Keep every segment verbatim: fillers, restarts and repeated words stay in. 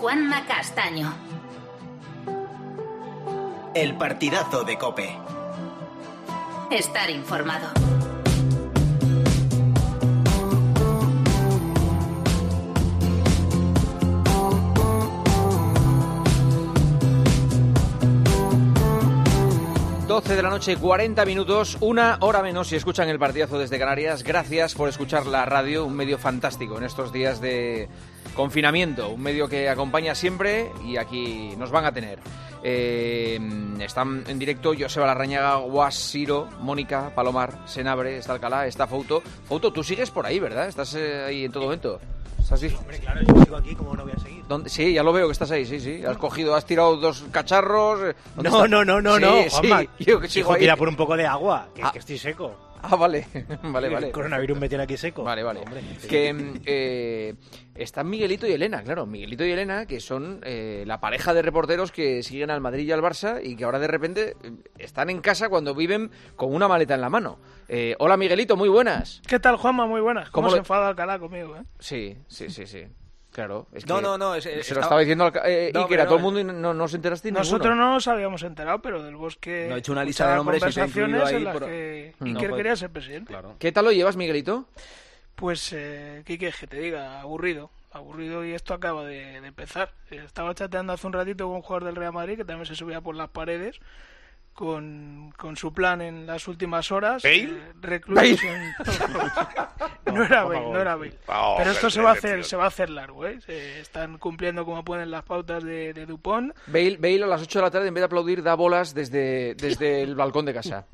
Juanma Castaño. El partidazo de COPE. Estar informado. doce de la noche, cuarenta minutos, una hora menos si escuchan el partidazo desde Canarias. Gracias por escuchar la radio, un medio fantástico en estos días de confinamiento, un medio que acompaña siempre y aquí nos van a tener. Eh, están en directo Joseba Larrañaga, Guasiro, Mónica, Palomar, Senabre, está Alcalá, está Fouto. Fouto, tú sigues por ahí, ¿verdad? ¿Estás eh, ahí en todo momento? ¿Estás sí, hombre, claro, yo sigo aquí, ¿cómo no voy a seguir? ¿Dónde? Sí, ya lo veo que estás ahí, sí, sí. Has cogido, has tirado dos cacharros. No, no, no, no, sí, no, Juanma. Sí, yo que sigo Hijo, ahí. tira por un poco de agua, que ah. es que estoy seco. Ah, vale, vale, vale. El coronavirus me tiene aquí seco. Vale, vale. Hombre, que eh, están Miguelito y Elena, claro. Miguelito y Elena, que son eh, la pareja de reporteros que siguen al Madrid y al Barça y que ahora de repente están en casa cuando viven con una maleta en la mano. Eh, hola, Miguelito, muy buenas. ¿Qué tal, Juanma? Muy buenas. ¿Cómo, ¿Cómo se lo... enfada Alcalá conmigo, eh? Sí, sí, sí, sí. Claro, es no, que no, no, es, se estaba... lo estaba diciendo al, eh, no, Iker a no, todo el mundo y no, no os enteraste Nosotros ninguno. no nos habíamos enterado, pero del Bosque no he hecho una lista de nombres y te he incluido ahí en las por... que no, Iker pues... quería ser presidente. Claro. ¿Qué tal lo llevas, Miguelito? Pues, eh, ¿qué quieres que te diga? Aburrido. Aburrido y esto acaba de, de empezar. Estaba chateando hace un ratito con un jugador del Real Madrid que también se subía por las paredes con, con su plan en las últimas horas. ¿Bale? Eh, reclusos en... no era Bale, no era Bale. Oh, pero esto se va a hacer, se va a hacer largo, ¿eh? Se están cumpliendo como ponen las pautas de, de Dupont. Bale, Bale a las ocho de la tarde en vez de aplaudir da bolas desde, desde el balcón de casa.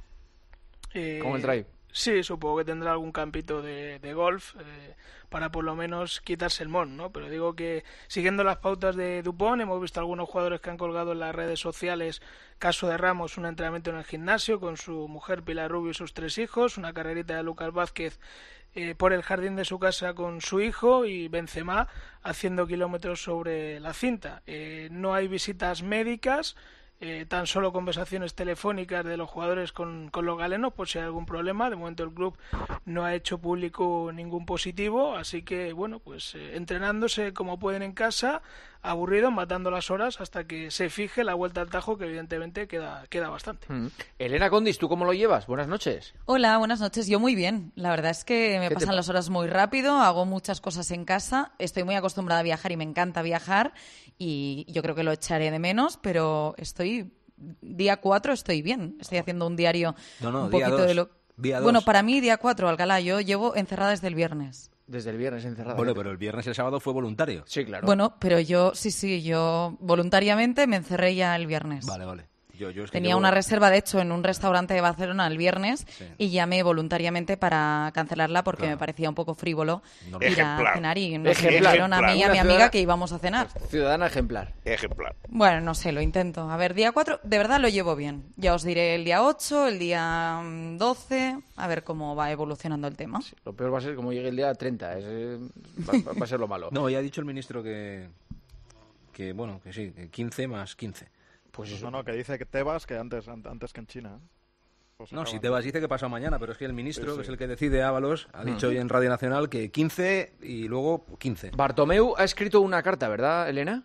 Eh, con el drive. Sí, supongo que tendrá algún campito de, de golf eh, para por lo menos quitarse el mon, ¿no? Pero digo que siguiendo las pautas de Dupont hemos visto algunos jugadores que han colgado en las redes sociales, caso de Ramos, un entrenamiento en el gimnasio con su mujer Pilar Rubio y sus tres hijos, una carrerita de Lucas Vázquez eh, por el jardín de su casa con su hijo y Benzema haciendo kilómetros sobre la cinta. Eh, no hay visitas médicas. Eh, tan solo conversaciones telefónicas de los jugadores con, con los galenos por si hay algún problema. De momento el club no ha hecho público ningún positivo, así que bueno, pues eh, entrenándose como pueden en casa, aburridos, matando las horas hasta que se fije la vuelta al Tajo, que evidentemente queda, queda bastante. Mm. Elena Condis, ¿tú cómo lo llevas? Buenas noches. Hola, buenas noches. Yo muy bien. La verdad es que me pasan te... las horas muy rápido, hago muchas cosas en casa, estoy muy acostumbrada a viajar y me encanta viajar y yo creo que lo echaré de menos, pero estoy... Día cuatro estoy bien. Estoy haciendo un diario no, no, un poquito día dos. de lo... Día bueno, dos. para mí día cuatro, Alcalá. Yo llevo encerrada desde el viernes. Desde el viernes encerrada. Bueno, pero el viernes y el sábado fue voluntario. Sí, claro. Bueno, pero yo, sí, sí, yo voluntariamente me encerré ya el viernes. Vale, vale. Yo, yo es que Tenía llevo... una reserva, de hecho, en un restaurante de Barcelona el viernes sí. y llamé voluntariamente para cancelarla porque claro. me parecía un poco frívolo no, ir ejemplar. a cenar y nos Ejemplar. dijeron a mí y a mi Una amiga ciudad... que íbamos a cenar. Ciudadana ejemplar. Ejemplar. Bueno, no sé, lo intento. A ver, día cuatro, de verdad lo llevo bien. Ya os diré el día ocho, el día doce, a ver cómo va evolucionando el tema. Sí, lo peor va a ser como llegue el día treinta. Es, eh, va, va a ser lo malo. No, ya ha dicho el ministro que, que bueno, que sí, que quince más quince. Pues eso. No, no, que dice que Tebas que antes, antes que en China. Pues no, acaban... si Tebas dice que pasado mañana, pero es que el ministro, sí, sí. que es el que decide, Ábalos, ha dicho hoy en Radio Nacional que quince y luego quince. Bartomeu ha escrito una carta, ¿verdad, Elena?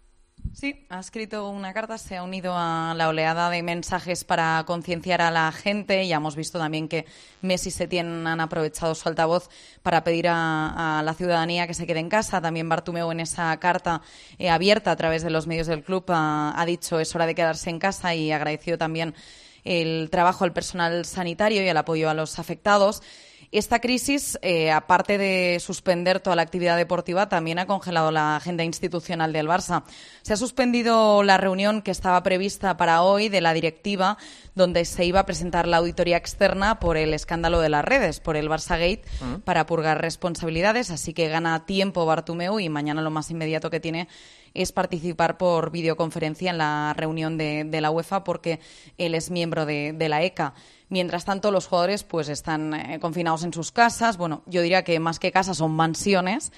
Sí, ha escrito una carta, se ha unido a la oleada de mensajes para concienciar a la gente. Ya hemos visto también que Messi y Setién han aprovechado su altavoz para pedir a, a la ciudadanía que se quede en casa. También Bartomeu en esa carta eh, abierta a través de los medios del club ha, ha dicho es hora de quedarse en casa y agradecido también el trabajo al personal sanitario y el apoyo a los afectados. Esta crisis, eh, aparte de suspender toda la actividad deportiva, también ha congelado la agenda institucional del Barça. Se ha suspendido la reunión que estaba prevista para hoy de la directiva, donde se iba a presentar la auditoría externa por el escándalo de las redes, por el Barçagate, uh-huh. para purgar responsabilidades. Así que gana tiempo Bartomeu y mañana lo más inmediato que tiene es participar por videoconferencia en la reunión de, de la UEFA, porque él es miembro de, de la E C A. Mientras tanto, los jugadores pues están eh, confinados en sus casas. Bueno, yo diría que más que casas son mansiones.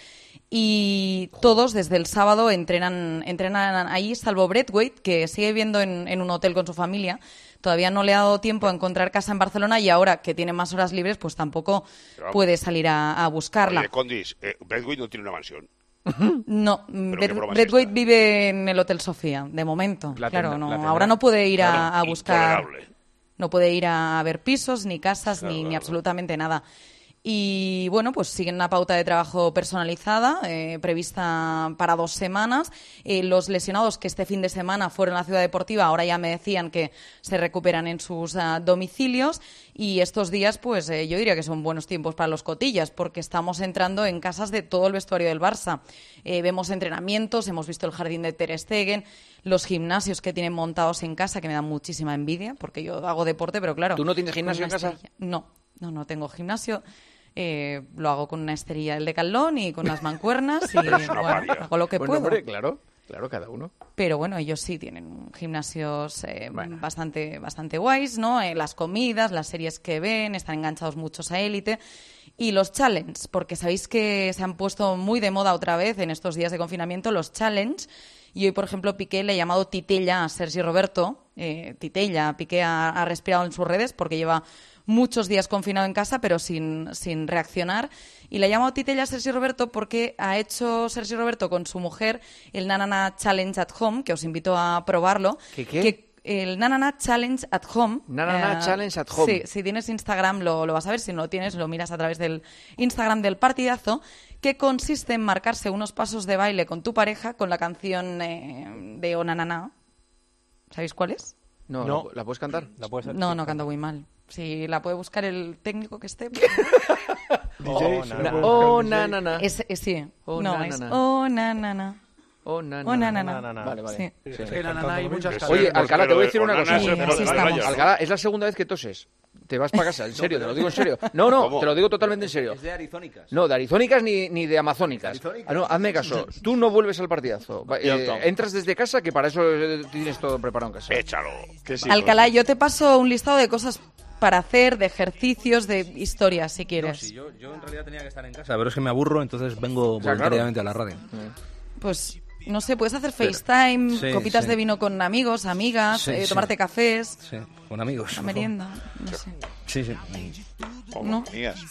Y todos desde el sábado entrenan, entrenan ahí, salvo Braithwaite, que sigue viviendo en, en un hotel con su familia. Todavía no le ha dado tiempo a encontrar casa en Barcelona y ahora que tiene más horas libres, pues tampoco Pero, puede salir a, a buscarla. Oye, Condis, eh, Braithwaite no tiene una mansión. No, Braithwaite vive en el Hotel Sofía, de momento. La claro, tendrá, no, la tendrá. ahora no puede ir a, Claro, a buscar, intolerable. no puede ir a ver pisos, ni casas, Claro, ni, claro, ni claro. absolutamente nada. Y bueno, pues siguen una pauta de trabajo personalizada, eh, prevista para dos semanas. Eh, los lesionados que este fin de semana fueron a la Ciudad Deportiva, ahora ya me decían que se recuperan en sus uh, domicilios. Y estos días, pues eh, yo diría que son buenos tiempos para los cotillas, porque estamos entrando en casas de todo el vestuario del Barça. Eh, vemos entrenamientos, hemos visto el jardín de Ter Stegen, los gimnasios que tienen montados en casa, que me dan muchísima envidia, porque yo hago deporte, pero claro... ¿Tú no tienes gimnasio con en una casa? esterilla- No, no, no tengo gimnasio. Eh, lo hago con una esterilla del Decathlon y con unas mancuernas y Pero es una bueno, paria. hago lo que Bueno, puedo. hombre, claro, claro, cada uno. Pero bueno, ellos sí tienen gimnasios eh, Bueno. bastante, bastante guays, ¿no? Eh, las comidas, las series que ven, están enganchados muchos a Élite. Y los challenge, porque sabéis que se han puesto muy de moda otra vez en estos días de confinamiento, los challenge. Y hoy, por ejemplo, Piqué le ha llamado Titella a Sergi Roberto. Eh, Titella, Piqué ha, ha respirado en sus redes porque lleva muchos días confinado en casa, pero sin, sin reaccionar. Y le ha llamado Titella a Sergi Roberto porque ha hecho Sergi Roberto con su mujer el Nanana Challenge at Home, que os invito a probarlo. ¿Qué qué? Que el Nanana Challenge at Home. Nanana eh, Challenge at Home. Sí, si tienes Instagram lo, lo vas a ver. Si no lo tienes, lo miras a través del Instagram del Partidazo, que consiste en marcarse unos pasos de baile con tu pareja con la canción eh, de O Nanana. ¿Sabéis cuál es? No, No. ¿la, la puedes cantar? La puedes hacer. No, no canto muy mal. Si la puede buscar el técnico que esté. D J, na, se Na- lo puede oh, buscar na, el D J. na, na. Es, es- sí. Oh, no, na, es na, na. Oh, na, na, na. Oh, na, Oh, na, na, Na, na. na, Vale, vale. Sí. Sí. Es que la nana hay muchas Oye, canciones. Oye, Alcalá, te voy a decir una cosa. Sí, así estamos. Alcalá, es la segunda vez que toses. Te vas para casa, en serio, te lo digo en serio. No, no, ¿Cómo? te lo digo totalmente en serio. Es de arizónicas. No, de arizónicas ni, ni de amazónicas. Ah, no, hazme caso. Tú no vuelves al partidazo. Va, Ya eh, está. entras desde casa, que para eso eh, tienes todo preparado en casa. Échalo. Que sí, Alcalá, yo te paso un listado de cosas para hacer, de ejercicios, de historias, si No, quieres. sí, yo, yo en realidad tenía que estar en casa, pero es que me aburro, entonces vengo sea, voluntariamente a la radio. Pues, no sé, puedes hacer FaceTime, Sí, copitas sí. de vino con amigos, amigas, Sí, eh, sí. tomarte cafés, Sí, con amigos. la merienda, no sé. Sí, sí. ¿No? Amigas.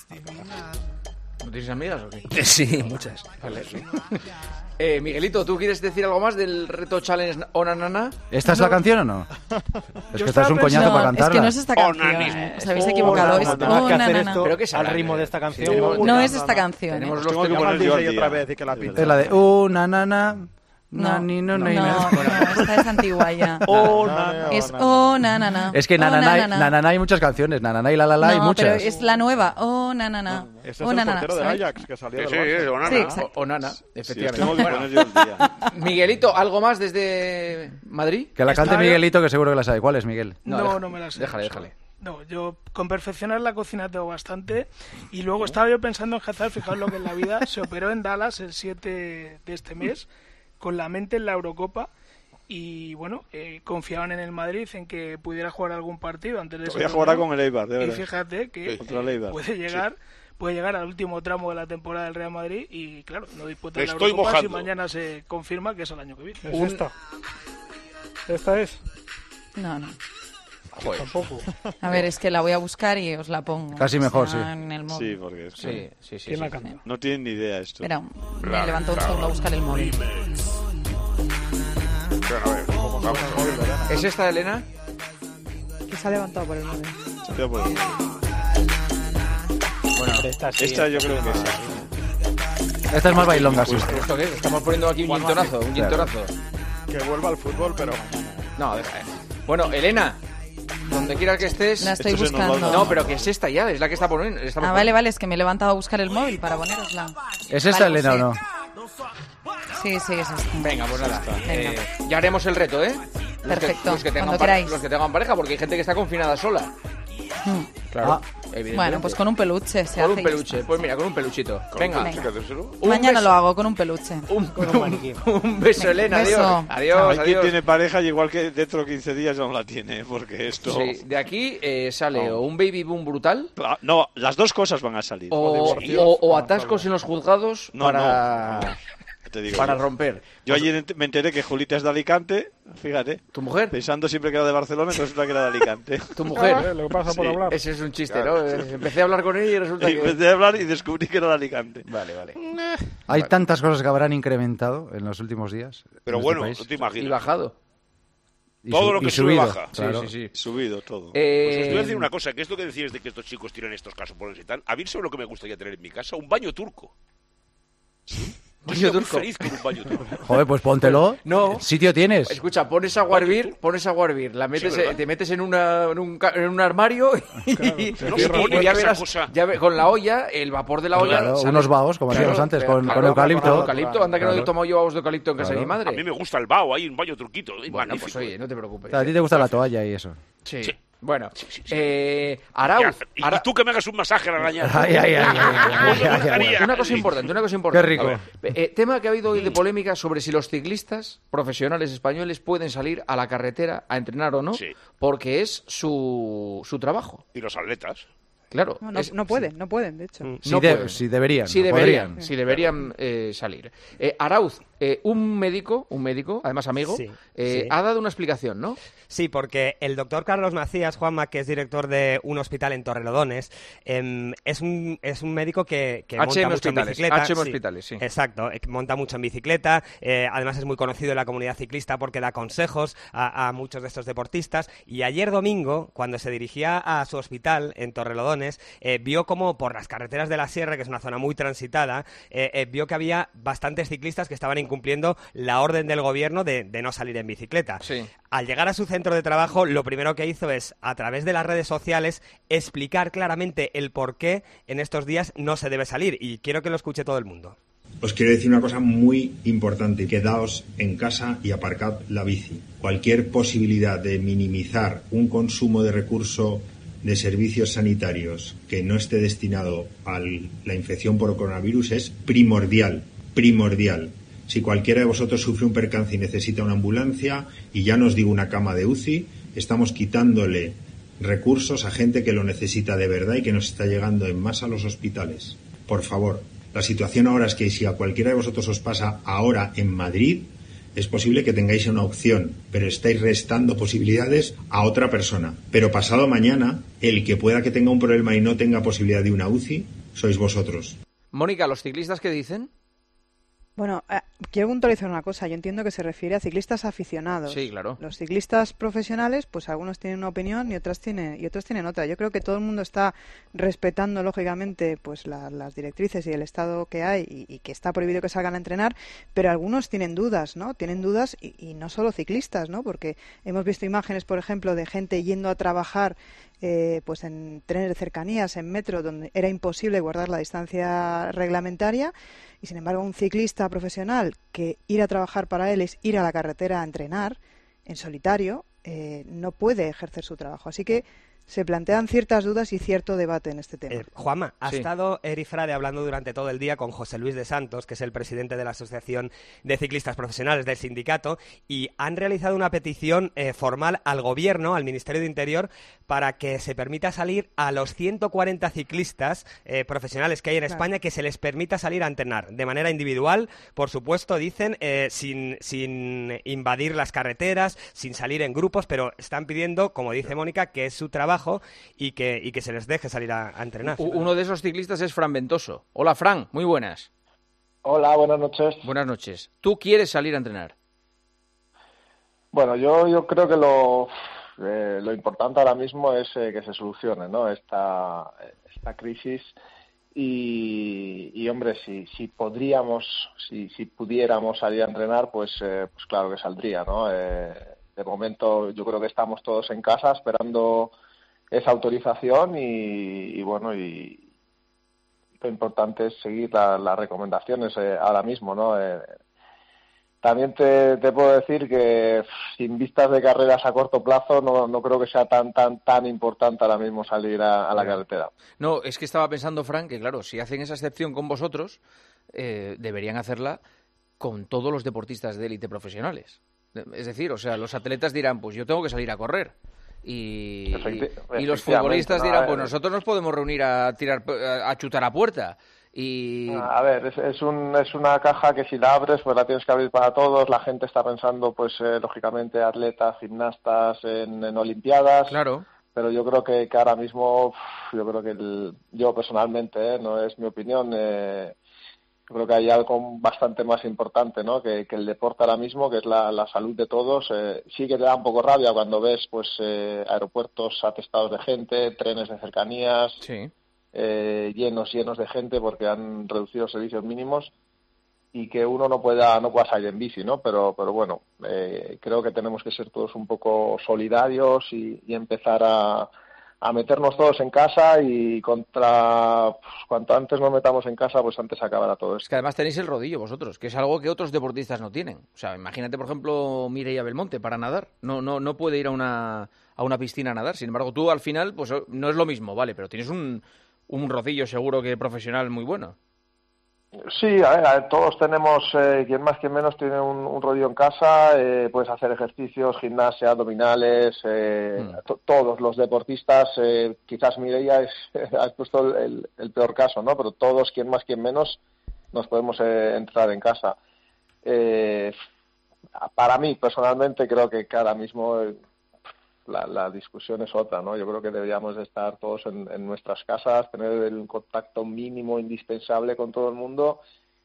¿No tienes amigas o qué? Sí, muchas. Vale. Eh, Miguelito, ¿tú quieres decir algo más del reto Challenge Onanana? ¿Esta es la canción o no? Es Yo que esta es un estaba coñazo No, para es que cantarla. no es esta canción, Onanismo. eh, os habéis equivocado. Es Como tengas que Oh, hacer na, na, esto na. Creo que es al ahora, ritmo eh. de esta canción. Sí, Uh, No na, es na, esta na. canción, eh. Tenemos los Tengo que temas- poner Llama al yo D al J día. otra vez y que la pinte. Es la de una nana. No, Nani, no, no, no, no, no. esta es antigua ya. Oh, na, na, Es na. Oh, na, na, na. Es que Oh, na, nanana, na, na. nanana hay muchas canciones. Nanana y la la la hay No, pero muchas. es la nueva. Oh, na, na, na. Ese Oh, es na, el na, na, portero del ¿sabes? Ajax que salió Sí, del sí, Barça. es Onana. Sí, exacto. O Onana, Sí, efectivamente. tengo que Bueno, poner yo al día. Miguelito, ¿algo más desde Madrid? Que la cante Está bien. Miguelito, que seguro que la sabe. ¿Cuál es, Miguel? No, deja- no me la sé. Déjale, déjale. No, yo con perfeccionar la cocina tengo bastante. Y luego estaba yo pensando en Hazard, fijaos lo que en la vida se operó en Dallas el siete de este mes, con la mente en la Eurocopa. Y bueno, eh, confiaban en el Madrid en que pudiera jugar algún partido antes de ese Todavía jugará torneo. con el Eibar, de Y verdad. fíjate que Sí. Contra el eh, Eibar. puede llegar puede llegar al último tramo de la temporada del Real Madrid y claro, no disputa la Estoy Eurocopa si mojando. mañana se confirma que es el año que viene. ¿Es Un- esta? ¿Esta es? No, no. Joder. Tampoco. A ver, es que la voy a buscar y os la pongo. Casi mejor, O sea, sí. En el Sí, móvil. porque es que Sí, sí, sí. ¿Quién sí. la canta? no tienen ni idea esto. Espera, me levanto un segundo a buscar el móvil. Bueno, a ver, ¿cómo vamos? ¿Es esta, Elena? Que se ha levantado por el móvil. Voy a poner- Bueno, Esta sí. Esta yo creo que es. Esta es más bailonga, sí. ¿esto qué es? Estamos poniendo aquí un gintonazo, un gintonazo. Que vuelva al fútbol, pero No, deja, eh. Bueno, Elena, donde quieras que estés... La estoy Esto se nos va a buscando. dar. No, pero que es esta ya, es la que está poniendo. estamos Ah, vale, vale, es que me he levantado a buscar el móvil para ponerosla. ¿Es esta, Vale, Elena, sí. o no? Sí, sí, es esta. Venga, pues nada. Venga. eh, ya haremos el reto, ¿eh? Los Perfecto, Que, los, que tengan cuando pare- queráis. los que tengan pareja, porque hay gente que está confinada sola. Mm. Claro, Ah. evidentemente. Bueno, pues con un peluche se Con hace un y peluche. ya Pues mira, con un peluchito. Venga. Venga. Fíjateselo. está. Un Mañana beso. lo hago con un peluche. Un, Con un maniquí. un beso, Venga, Elena. beso. Adiós. Adiós, Hay quien adiós. tiene pareja y igual que dentro de quince días ya no la tiene, porque esto... Sí, de aquí eh, sale No. o un baby boom brutal Ah, No, las dos cosas van a salir. o, divorcios. o- o atascos en los juzgados No, para... te digo para yo. romper. Yo ayer me enteré que Julita es de Alicante, fíjate. ¿Tu mujer? Pensando siempre que era de Barcelona, resulta que era de Alicante. ¿Tu mujer? Eh, lo que pasa por Sí. hablar. Ese es un chiste, Claro. ¿no? Empecé a hablar con ella y resulta Y que... empecé a hablar y descubrí que era de Alicante. Vale, vale. Hay tantas cosas que habrán incrementado en los últimos días. Pero en este bueno, país. no te imaginas. Y bajado. Y todo su- lo que y sube subido, baja. claro. Sí, sí, sí. Subido todo. Eh, Pues os voy a decir una cosa, que esto que decías de que estos chicos tiran estos casos por y tal, a mí sobre lo que me gustaría tener en mi casa, un baño turco. Yo ¿Baño sería muy turco? feliz con un baño turco. Joder, pues póntelo. No. Sitio tienes. Escucha, pones agua a hervir, pones agua a hervir, la metes, Sí, ¿verdad? te metes en, una, en, un, ca- en un armario y, y- No y se pone ya esa verás, cosa. ya ve- con la olla, el vapor de la olla... Claro, sale- unos vaos, como hacíamos antes, con- con eucalipto. eucalipto, anda que no he Claro. tomado yo vaos de eucalipto en casa de mi Claro. madre. A mí me gusta el bao ahí, un baño turquito. eh, Bueno, magnífico. pues oye, no te preocupes. A ti te gusta la toalla y eso. Sí. Sí. Bueno, Sí, sí, sí. eh, Y, Arauz, y Ara- tú que me hagas un masaje a la araña. Ay, ay, ay, ay, ay, Me ay, gustaría. ay. una cosa importante, una cosa importante. Qué rico. A ver, eh, tema que ha habido hoy de polémica sobre si los ciclistas profesionales españoles pueden salir a la carretera a entrenar o no, Sí. porque es su, su trabajo. Y los atletas. Claro. No, no, es- no pueden, no pueden, de hecho. Sí, no de- pueden. sí deberían. Sí no deberían, podrían. sí deberían eh, salir. Eh, Arauz, eh, un médico, un médico, además amigo, Sí, eh, sí. ha dado una explicación, ¿no? Sí, porque el doctor Carlos Macías, Juanma, que es director de un hospital en Torrelodones, em, es, un, es un médico que, que H M monta mucho en Hospitales, bicicleta. H M Sí, Hospitales, sí. Exacto, eh, monta mucho en bicicleta, eh, además es muy conocido en la comunidad ciclista porque da consejos a, a muchos de estos deportistas. Y ayer domingo, cuando se dirigía a su hospital en Torrelodones, eh, vio como por las carreteras de la Sierra, que es una zona muy transitada, eh, eh, vio que había bastantes ciclistas que estaban incumpliendo la orden del gobierno de, de no salir en bicicleta. Sí. Al llegar a su centro de trabajo, lo primero que hizo es, a través de las redes sociales, explicar claramente el por qué en estos días no se debe salir. Y quiero que lo escuche todo el mundo. Os quiero decir una cosa muy importante. Quedaos en casa y aparcad la bici. Cualquier posibilidad de minimizar un consumo de recurso de servicios sanitarios que no esté destinado a la infección por coronavirus es primordial, primordial. Si cualquiera de vosotros sufre un percance y necesita una ambulancia, y ya no os digo una cama de U C I, estamos quitándole recursos a gente que lo necesita de verdad y que nos está llegando en masa a los hospitales. Por favor, la situación ahora es que si a cualquiera de vosotros os pasa ahora en Madrid, es posible que tengáis una opción, pero estáis restando posibilidades a otra persona. Pero pasado mañana, el que pueda que tenga un problema y no tenga posibilidad de una U C I, sois vosotros. Mónica, ¿los ciclistas qué dicen? Bueno, eh, quiero puntualizar una cosa. Yo entiendo que se refiere a ciclistas aficionados. Sí, claro. Los ciclistas profesionales, pues algunos tienen una opinión y otras tienen y otros tienen otra. Yo creo que todo el mundo está respetando lógicamente, pues la- las directrices y el estado que hay y, y que está prohibido que salgan a entrenar, pero algunos tienen dudas, ¿no? Tienen dudas y, y no solo ciclistas, ¿no? Porque hemos visto imágenes, por ejemplo, de gente yendo a trabajar eh, pues en trenes de cercanías, en metro, donde era imposible guardar la distancia reglamentaria, y sin embargo un ciclista profesional que ir a trabajar para él es ir a la carretera a entrenar en solitario, eh, no puede ejercer su trabajo. Así que se plantean ciertas dudas y cierto debate en este tema. Eh, Juanma, ha Sí. estado Eri Frade hablando durante todo el día con José Luis de Santos, que es el presidente de la Asociación de Ciclistas Profesionales del sindicato, y han realizado una petición eh, formal al Gobierno, al Ministerio de Interior, para que se permita salir a los ciento cuarenta ciclistas eh, profesionales que hay en Claro. España, que se les permita salir a entrenar de manera individual, por supuesto, dicen, eh, sin, sin invadir las carreteras, sin salir en grupos, pero están pidiendo, como dice Mónica, que es su trabajo y que, y que se les deje salir a, a entrenar. U- Uno de esos ciclistas es Fran Ventoso. Hola, Fran, muy buenas. Hola, buenas noches. Buenas noches. ¿Tú quieres salir a entrenar? Bueno, yo, yo creo que lo, eh, lo importante ahora mismo es eh, que se solucione, ¿no? esta, esta crisis y, y hombre, si, si podríamos, si, si pudiéramos salir a entrenar, pues, eh, pues claro que saldría, ¿no? Eh, de momento yo creo que estamos todos en casa esperando esa autorización y, y bueno, y lo importante es seguir la, las recomendaciones eh, ahora mismo, ¿no? Eh, También te, te puedo decir que sin vistas de carreras a corto plazo no, no creo que sea tan tan tan importante ahora mismo salir a, a la carretera. No, es que estaba pensando, Fran, que claro, si hacen esa excepción con vosotros, eh, deberían hacerla con todos los deportistas de élite profesionales. Es decir, o sea, los atletas dirán, pues yo tengo que salir a correr. Y, Efecti- y los efectivamente, futbolistas ¿no? dirán, A pues ver. nosotros nos podemos reunir a tirar a, a chutar a puerta. y... A ver, es, es, un, es una caja que si la abres, pues la tienes que abrir para todos. La gente está pensando, pues eh, lógicamente, atletas, gimnastas, en, en olimpiadas. Claro. Pero yo creo que, que ahora mismo, yo creo que el, yo personalmente, eh, no es mi opinión, eh, yo creo que hay algo bastante más importante, ¿no? Que, que el deporte ahora mismo, que es la, la salud de todos. Eh, sí que te da un poco rabia cuando ves, pues, eh, aeropuertos atestados de gente, trenes de cercanías, sí. eh, llenos, llenos de gente porque han reducido los servicios mínimos y que uno no pueda, no pueda salir en bici, ¿no? Pero, pero bueno, eh, creo que tenemos que ser todos un poco solidarios y, y empezar a a meternos todos en casa y contra pues, cuanto antes nos metamos en casa, pues antes acabará todo esto. Es que además tenéis el rodillo vosotros, que es algo que otros deportistas no tienen. O sea, imagínate, por ejemplo, Mireia Belmonte para nadar. No no no puede ir a una a una piscina a nadar. Sin embargo, tú al final, pues no es lo mismo, vale, pero tienes un, un rodillo seguro que profesional muy bueno. Sí, a ver, a ver, todos tenemos, eh, quien más quien menos tiene un, un rodillo en casa, eh, puedes hacer ejercicios, gimnasia, abdominales, eh, mm. to- todos los deportistas, eh, quizás Mireia es, has puesto el, el peor caso, ¿no? Pero todos, quien más quien menos, nos podemos eh, entrar en casa. Eh, para mí, personalmente, creo que ahora mismo eh, la, la discusión es otra, ¿no? Yo creo que deberíamos de estar todos en, en nuestras casas, tener el contacto mínimo indispensable con todo el mundo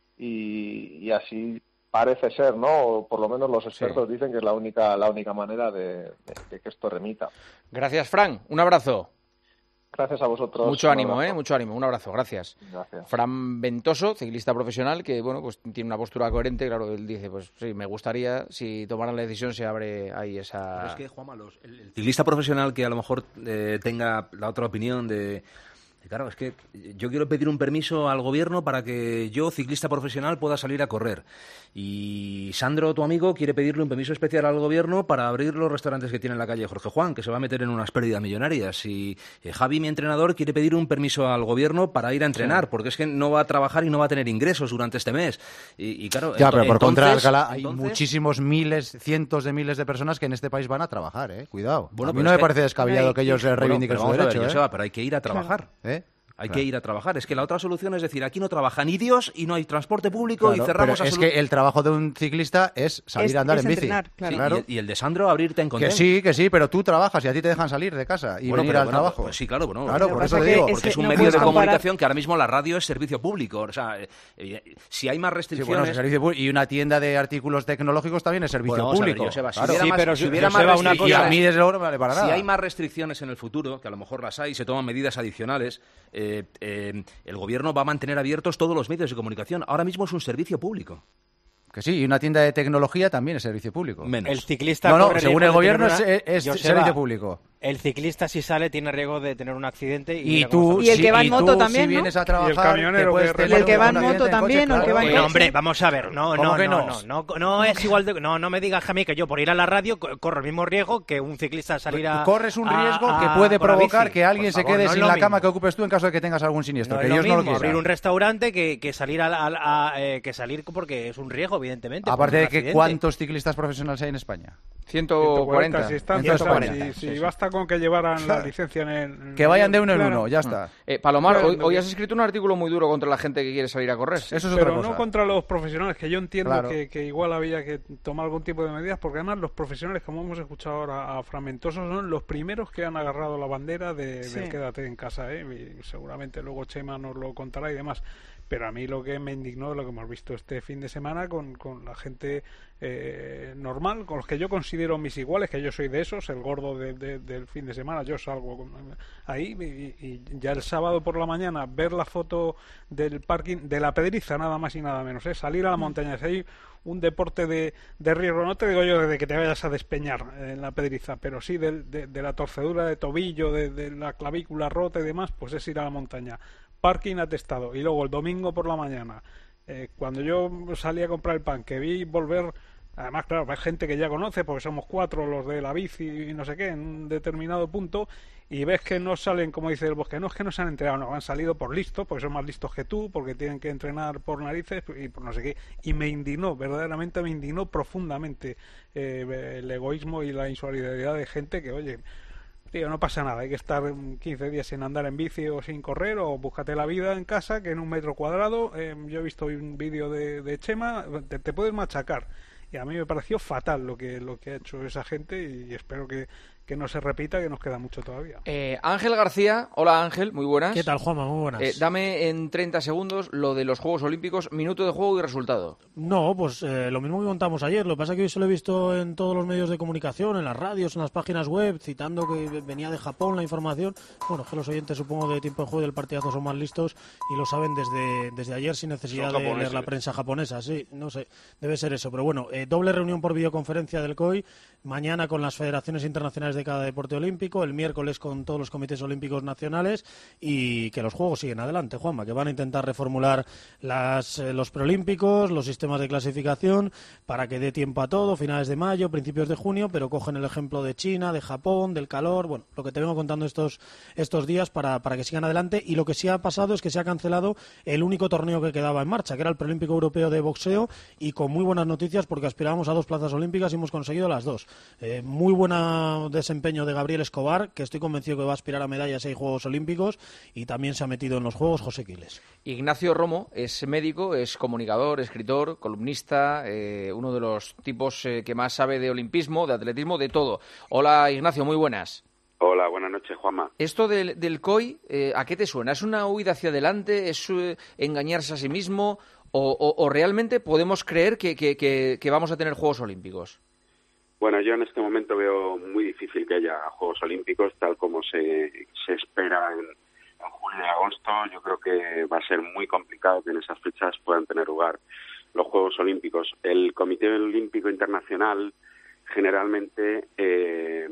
y, y así parece ser, ¿no? O por lo menos los expertos sí. dicen que es la única la única manera de, de, de que esto remita. Gracias, Fran. Un abrazo. Gracias a vosotros. Mucho ánimo, ¿eh? Mucho ánimo. Un abrazo. Gracias. Gracias. Fran Ventoso, ciclista profesional, que, bueno, pues tiene una postura coherente. Claro, él dice, pues sí, me gustaría, si tomaran la decisión, se abre ahí esa... Pero es que, Juanma, los, el, el ciclista profesional que a lo mejor eh, tenga la otra opinión de... Claro, es que yo quiero pedir un permiso al gobierno para que yo, ciclista profesional, pueda salir a correr. Y Sandro, tu amigo, quiere pedirle un permiso especial al gobierno para abrir los restaurantes que tiene en la calle Jorge Juan, que se va a meter en unas pérdidas millonarias. Y eh, Javi, mi entrenador, quiere pedir un permiso al gobierno para ir a entrenar, sí. porque es que no va a trabajar y no va a tener ingresos durante este mes. Y, y claro, ya, pero por entonces, contra, Alcalá, hay entonces... muchísimos miles, cientos de miles de personas que en este país van a trabajar, ¿eh? Cuidado. Bueno, a mí no me que... parece descabellado hay... que ellos bueno, reivindiquen su derecho, ver, ¿eh? Joseba, pero hay que ir a trabajar, ¿eh? Hay claro. que ir a trabajar. Es que la otra solución es decir, aquí no trabaja ni Dios y no hay transporte público claro, y cerramos... Pero es que el trabajo de un ciclista es salir es, a andar es en bici. Entrenar, claro. Sí, claro. Y, el, y el de Sandro abrirte en Content. Que sí, que sí, pero tú trabajas y a ti te dejan salir de casa y bueno, venir pero, al bueno, trabajo. Pues sí, claro, bueno, claro, por eso te que digo. es porque es un no medio de comparar... comunicación que ahora mismo la radio es servicio público. O sea, eh, eh, si hay más restricciones... Sí, bueno, es servicio público. Y una tienda de artículos tecnológicos también es servicio bueno, público. Ver, Joseba, claro. Si hubiera sí, más, pero si hubiera Joseba, más una cosa, y a mí desde luego no me vale para si nada. hay más restricciones en el futuro, que a lo mejor las hay, se toman medidas adicionales, eh, eh, el gobierno va a mantener abiertos todos los medios de comunicación. Ahora mismo es un servicio público. Que sí, y una tienda de tecnología también es servicio público. Menos. El ciclista no, no, corre según el gobierno una... es, es Joseba, servicio público. El ciclista si sale tiene riesgo de tener un accidente y, y tú y el que va en moto tú, también, si vienes ¿no? a trabajar, y el camionero que y el que va en moto también o el que va en Bueno, coche. hombre, vamos a ver, no, no, que no, no? no, no, no es igual de, no, no me digas a mí que yo por ir a la radio corro el mismo riesgo que un ciclista salir a corres un riesgo a, que a, puede provocar bici. que alguien Por se favor, quede no sin lo la mismo. cama que ocupes tú en caso de que tengas algún siniestro, no que es lo Dios mismo no lo quiera. abrir un restaurante que, que salir a, a, a eh, que salir porque es un riesgo, evidentemente. Aparte de que cuántos ciclistas profesionales hay en España. ciento cuarenta. Si, están ciento cuarenta. Si, si sí, basta con que llevaran la licencia en el... En que vayan de uno en claro. uno, ya está. Eh, Palomar, hoy, hoy has escrito un artículo muy duro contra la gente que quiere salir a correr. Eso es otra Pero cosa. no contra los profesionales, que yo entiendo claro. que, que igual había que tomar algún tipo de medidas, porque además los profesionales, como hemos escuchado ahora a Fragmentosos, son los primeros que han agarrado la bandera de, sí. de quédate en casa, ¿eh? Y seguramente luego Chema nos lo contará y demás. Pero a mí lo que me indignó es lo que hemos visto este fin de semana con, con la gente eh, normal, con los que yo considero mis iguales, que yo soy de esos, el gordo de, de, del fin de semana, yo salgo con, ahí y, y ya el sábado por la mañana ver la foto del parking, de la Pedriza, nada más y nada menos, ¿eh? Salir a la montaña, si hay un deporte de, de riesgo, no te digo yo desde que te vayas a despeñar en la Pedriza, pero sí de, de, de la torcedura de tobillo, de, de la clavícula rota y demás, pues es ir a la montaña. Parking atestado. Y luego el domingo por la mañana, eh, cuando yo salí a comprar el pan, que vi volver, además claro, hay gente que ya conoce porque somos cuatro los de la bici y no sé qué en un determinado punto, y ves que no salen, como dice el Bosque, no es que no se han entrenado, no, han salido por listos, porque son más listos que tú, porque tienen que entrenar por narices y por no sé qué, y me indignó, verdaderamente me indignó profundamente eh, el egoísmo y la insolidaridad de gente que, oye, Tío, no pasa nada, hay que estar quince días sin andar en bici o sin correr, o búscate la vida en casa, que en un metro cuadrado, eh, yo he visto un vídeo de, de Chema, te, te puedes machacar. Y a mí me pareció fatal lo que lo que ha hecho esa gente, y espero que, que no se repita, que nos queda mucho todavía. Eh, Ángel García, hola Ángel, muy buenas. ¿Qué tal, Juanma? Muy buenas. Eh, dame en treinta segundos lo de los Juegos Olímpicos, minuto de juego y resultado. No, pues eh, lo mismo que contamos ayer. Lo que pasa es que hoy se lo he visto en todos los medios de comunicación, en las radios, en las páginas web, citando que venía de Japón la información. Bueno, es que los oyentes, supongo, de Tiempo de Juego y del partidazo son más listos y lo saben desde, desde ayer sin necesidad de leer la prensa japonesa. Sí, no sé, debe ser eso. Pero bueno, eh, doble reunión por videoconferencia del C O I, mañana con las federaciones internacionales de cada deporte olímpico, el miércoles con todos los comités olímpicos nacionales, y que los Juegos siguen adelante, Juanma, que van a intentar reformular las, eh, los preolímpicos, los sistemas de clasificación, para que dé tiempo a todo, finales de mayo, principios de junio, pero cogen el ejemplo de China, de Japón, del calor, bueno, lo que te vengo contando estos, estos días para, para que sigan adelante. Y lo que sí ha pasado es que se ha cancelado el único torneo que quedaba en marcha, que era el preolímpico europeo de boxeo, y con muy buenas noticias porque aspirábamos a dos plazas olímpicas y hemos conseguido las dos. Eh, muy buen desempeño de Gabriel Escobar, que estoy convencido que va a aspirar a medallas en Juegos Olímpicos, y también se ha metido en los Juegos José Quiles. Ignacio Romo es médico, es comunicador, escritor, columnista, eh, uno de los tipos eh, que más sabe de olimpismo, de atletismo, de todo. Hola Ignacio, muy buenas. Hola, buenas noches, Juanma. Esto del, del C O I, eh, ¿a qué te suena? ¿Es una huida hacia adelante? ¿Es eh, engañarse a sí mismo? ¿O, o, o realmente podemos creer que, que, que, que vamos a tener Juegos Olímpicos? Bueno, yo en este momento veo muy difícil que haya Juegos Olímpicos tal como se, se espera en, en julio y agosto. Yo creo que va a ser muy complicado que en esas fechas puedan tener lugar los Juegos Olímpicos. El Comité Olímpico Internacional generalmente eh,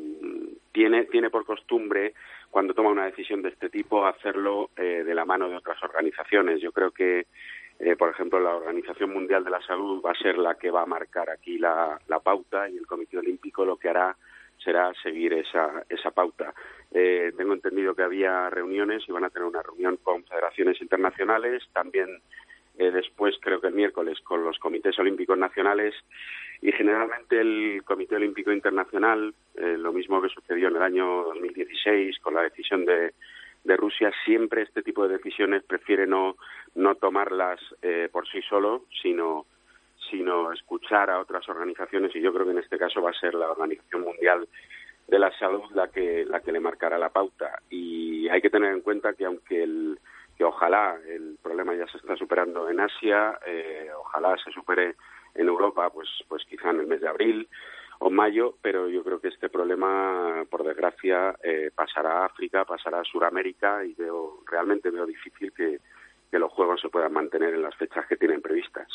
tiene, tiene por costumbre, cuando toma una decisión de este tipo, hacerlo eh, de la mano de otras organizaciones. Yo creo que Eh, por ejemplo, la Organización Mundial de la Salud va a ser la que va a marcar aquí la, la pauta, y el Comité Olímpico lo que hará será seguir esa, esa pauta. Eh, tengo entendido que había reuniones y van a tener una reunión con federaciones internacionales, también eh, después, creo que el miércoles, con los comités olímpicos nacionales, y generalmente el Comité Olímpico Internacional, eh, lo mismo que sucedió en el año dos mil dieciséis con la decisión de de Rusia, siempre este tipo de decisiones prefiere no no tomarlas eh, por sí solo, sino sino escuchar a otras organizaciones, y yo creo que en este caso va a ser la Organización Mundial de la Salud la que la que le marcará la pauta. Y hay que tener en cuenta que aunque el que ojalá el problema ya se está superando en Asia, eh, ojalá se supere en Europa, pues pues quizá en el mes de abril o mayo, pero yo creo que este problema, por desgracia, eh, pasará a África, pasará a Sudamérica, y veo realmente veo difícil que, que los Juegos se puedan mantener en las fechas que tienen previstas.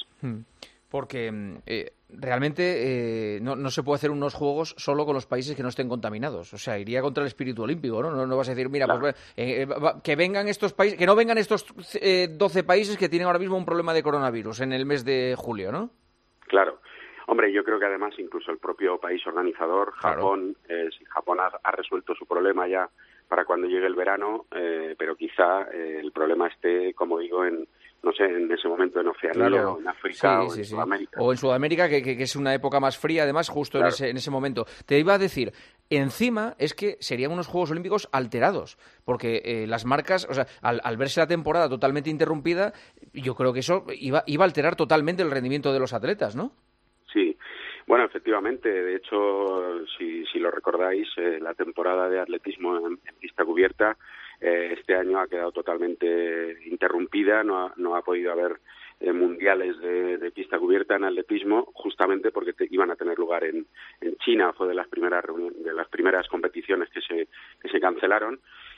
Porque eh, realmente eh, no, no se puede hacer unos Juegos solo con los países que no estén contaminados. O sea, iría contra el espíritu olímpico, ¿no? No, no vas a decir, mira, claro, pues eh, que vengan estos países, que no vengan estos eh, doce países que tienen ahora mismo un problema de coronavirus en el mes de julio, ¿no? Claro. Hombre, yo creo que además incluso el propio país organizador, Japón, claro. eh, si Japón ha, ha resuelto su problema ya para cuando llegue el verano, eh, pero quizá eh, el problema esté, como digo, en no sé, en ese momento en Oceanía, claro, o en África, sí, o sí, en sí. Sudamérica. O en Sudamérica, que, que, que es una época más fría, además, justo claro. en, ese, en ese momento. Te iba a decir, encima es que serían unos Juegos Olímpicos alterados, porque eh, las marcas, o sea, al, al verse la temporada totalmente interrumpida, yo creo que eso iba, iba a alterar totalmente el rendimiento de los atletas, ¿no? Sí, bueno, efectivamente, de hecho, si, si lo recordáis, eh, la temporada de atletismo en, en pista cubierta eh, este año ha quedado totalmente interrumpida, no ha, no ha podido haber eh, mundiales de, de pista cubierta en atletismo, justamente porque te, iban a tener lugar en, en China, fue de las primeras de las primeras competiciones que se que se cancelaron.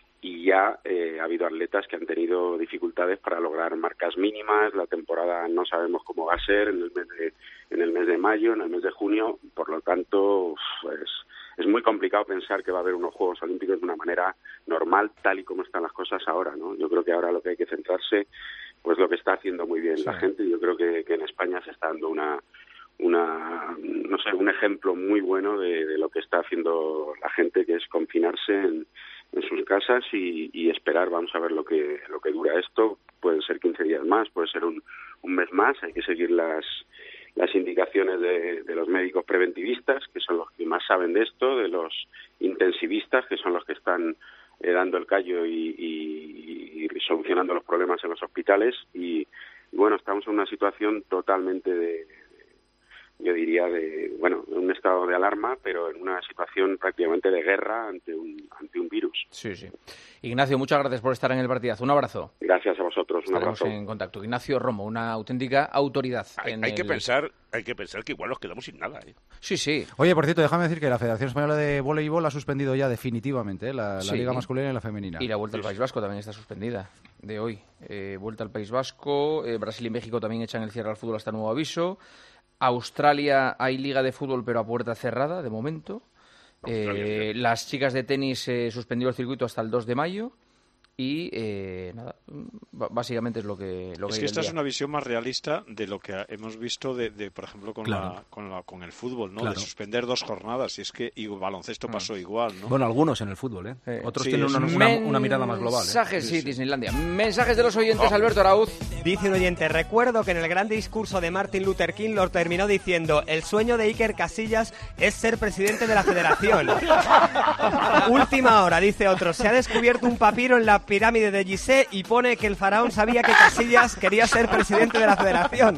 Y ya eh, ha habido atletas que han tenido dificultades para lograr marcas mínimas. La temporada no sabemos cómo va a ser en el mes de, en el mes de mayo, en el mes de junio. Por lo tanto, pues, es muy complicado pensar que va a haber unos Juegos Olímpicos de una manera normal, tal y como están las cosas ahora, ¿no? Yo creo que ahora lo que hay que centrarse, pues lo que está haciendo muy bien sí. la gente. Yo creo que, que en España se está dando una una no sé un ejemplo muy bueno de, de lo que está haciendo la gente, que es confinarse en en sus casas y, y esperar. Vamos a ver lo que lo que dura esto. Pueden ser quince días más, puede ser un, un mes más. Hay que seguir las las indicaciones de, de los médicos preventivistas, que son los que más saben de esto, de los intensivistas, que son los que están eh, dando el callo y, y, y solucionando los problemas en los hospitales. Y, y bueno, estamos en una situación totalmente de, yo diría, de, bueno, un estado de alarma, pero en una situación prácticamente de guerra ante un, ante un virus. Sí, sí. Ignacio, muchas gracias por estar en el partidazo. Un abrazo. Gracias a vosotros. Un Estaremos abrazo. en contacto. Ignacio Romo, una auténtica autoridad. Hay, en hay que el... pensar, hay que pensar que igual nos quedamos sin nada, ¿eh? Sí, sí. Oye, por cierto, déjame decir que la Federación Española de Voleibol ha suspendido ya definitivamente ¿eh? la, la Sí. Liga Masculina y la Femenina. Y la Vuelta al Sí, País Vasco también está suspendida, de hoy. Eh, Vuelta al País Vasco, eh, Brasil y México también echan el cierre al fútbol hasta nuevo aviso. Australia hay liga de fútbol pero a puerta cerrada de momento. Eh, las chicas de tenis eh, suspendió el circuito hasta el dos de mayo. Y eh, nada, b- básicamente es lo que lo Es hay que del esta es día. una visión más realista de lo que hemos visto, de, de por ejemplo, con, Claro. la, con, la, con el fútbol, ¿no? Claro. De suspender dos jornadas. Y es que y baloncesto pasó igual, ¿no? Bueno, algunos en el fútbol, ¿eh? Eh, Otros sí, tienen es una, un- una, una mirada más global. ¿eh? Mensajes, sí, Disneylandia. Mensajes de los oyentes, Alberto Arauz. Dice un oyente, recuerdo que en el gran discurso de Martin Luther King lo terminó diciendo, el sueño de Iker Casillas es ser presidente de la federación. Última hora, dice otro, se ha descubierto un papiro en la pirámide de Gizeh y pone que el faraón sabía que Casillas quería ser presidente de la federación.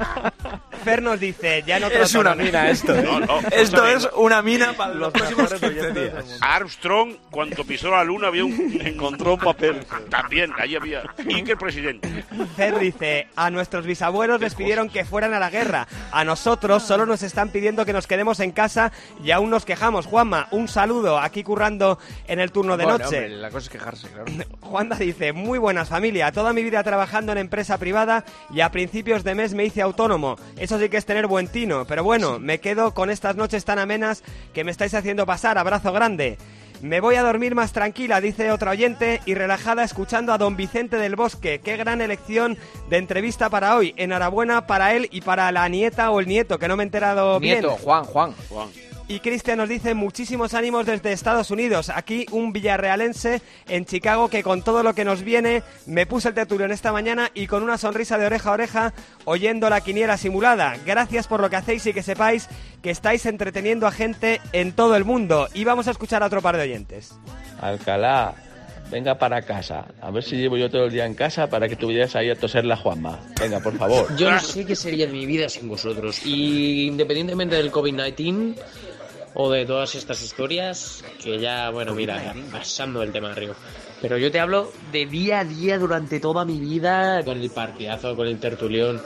Fer nos dice, ya en otro Es una tono. mina esto, ¿eh? No, no, esto escúchame. es una mina para los próximos quince días. Armstrong, cuando pisó la luna, había un... encontró un papel. También, ahí había. Iker presidente. Fer dice, a nuestros bisabuelos les pidieron que fueran a la guerra. A nosotros solo nos están pidiendo que nos quedemos en casa y aún nos quejamos. Juanma, un saludo aquí currando en el turno de Bueno, noche. hombre, la cosa es quejarse, claro. Juanda dice, muy buenas familia, toda mi vida trabajando en empresa privada y a principios de mes me hice autónomo. Eso sí que es tener buen tino, pero bueno, me quedo con estas noches tan amenas que me estáis haciendo pasar. Abrazo grande. Me voy a dormir más tranquila, dice otra oyente, y relajada escuchando a don Vicente del Bosque. Qué gran elección de entrevista para hoy. Enhorabuena para él y para la nieta o el nieto, que no me he enterado bien. Nieto, Juan, Juan. Juan. Y Cristian nos dice muchísimos ánimos desde Estados Unidos. Aquí un villarrealense en Chicago que con todo lo que nos viene me puse el tertulión esta mañana y con una sonrisa de oreja a oreja oyendo la quiniela simulada. Gracias por lo que hacéis y que sepáis que estáis entreteniendo a gente en todo el mundo. Y vamos a escuchar a otro par de oyentes. Alcalá, venga para casa. A ver si llevo yo todo el día en casa para que tú vayas ahí a toser la Juanma. Venga, por favor. Yo no sé qué sería de mi vida sin vosotros. Y independientemente del COVID diecinueve o de todas estas historias, que ya, bueno, mira, pasando el tema Río. Pero yo te hablo de día a día durante toda mi vida, con el partidazo, con el tertulión.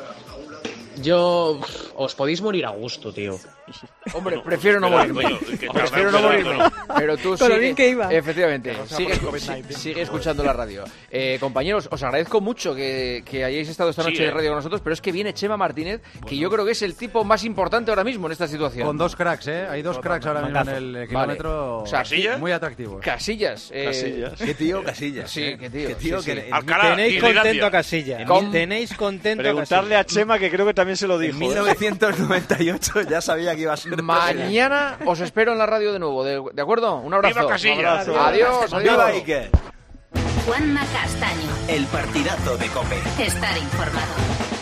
Yo... os podéis morir a gusto, tío. Hombre, prefiero no Pero, morirme. coño, que Prefiero no tarda, morirme. pero- Pero tú Con lo sigue, bien que iba. efectivamente, O sea, sigue, por el COVID diecinueve. sigue escuchando la radio. Eh, compañeros, os agradezco mucho que, que hayáis estado esta Sí, noche de eh. radio con nosotros, pero es que viene Chema Martínez, que yo creo que es el tipo más importante ahora mismo en esta situación. Con dos cracks, ¿eh? Hay dos cracks ahora mismo en el eh, kilómetro O sea, ¿Casillas? muy atractivos. Casillas. eh, Casillas. Qué tío Casillas. Sí, ¿eh? qué tío, Qué tío sí, que sí. en- Alcalá, Tenéis Disneylandia. contento a Casilla. Con- Tenéis contento a Preguntarle Casilla. a Chema, que creo que también se lo dijo. En ¿eh? mil novecientos noventa y ocho ya sabía que iba a ser Mañana os espero en la radio de nuevo, ¿de, de acuerdo? Un abrazo. ¡Viva Casillas! Un abrazo. Adiós, adiós. ¡Viva Iker! Juanma Castaño. El partidazo de COPE. Estar informado.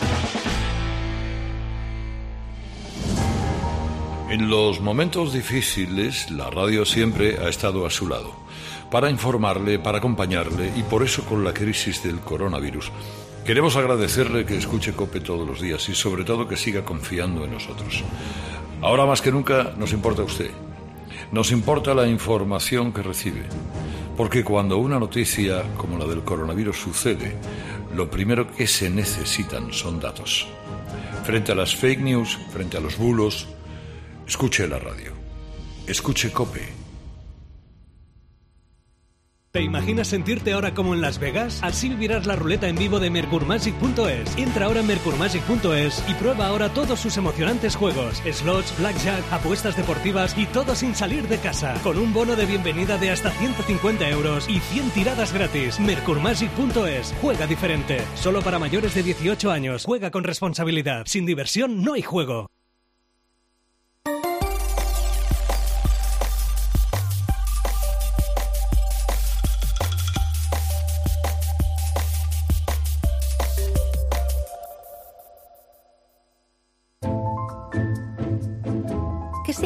En los momentos difíciles, la radio siempre ha estado a su lado, para informarle, para acompañarle, y por eso con la crisis del coronavirus. Queremos agradecerle que escuche COPE todos los días y sobre todo que siga confiando en nosotros. Ahora más que nunca nos importa usted. Nos importa la información que recibe. Porque cuando una noticia como la del coronavirus sucede, lo primero que se necesitan son datos. Frente a las fake news, frente a los bulos, escuche la radio. Escuche COPE. ¿Te imaginas sentirte ahora como en Las Vegas? Así vivirás la ruleta en vivo de Mercur Magic punto es. Entra ahora en Mercur Magic punto es y prueba ahora todos sus emocionantes juegos, slots, blackjack, apuestas deportivas y todo sin salir de casa. Con un bono de bienvenida de hasta ciento cincuenta euros y cien tiradas gratis. Mercur Magic punto es. Juega diferente. Solo para mayores de dieciocho años. Juega con responsabilidad. Sin diversión no hay juego.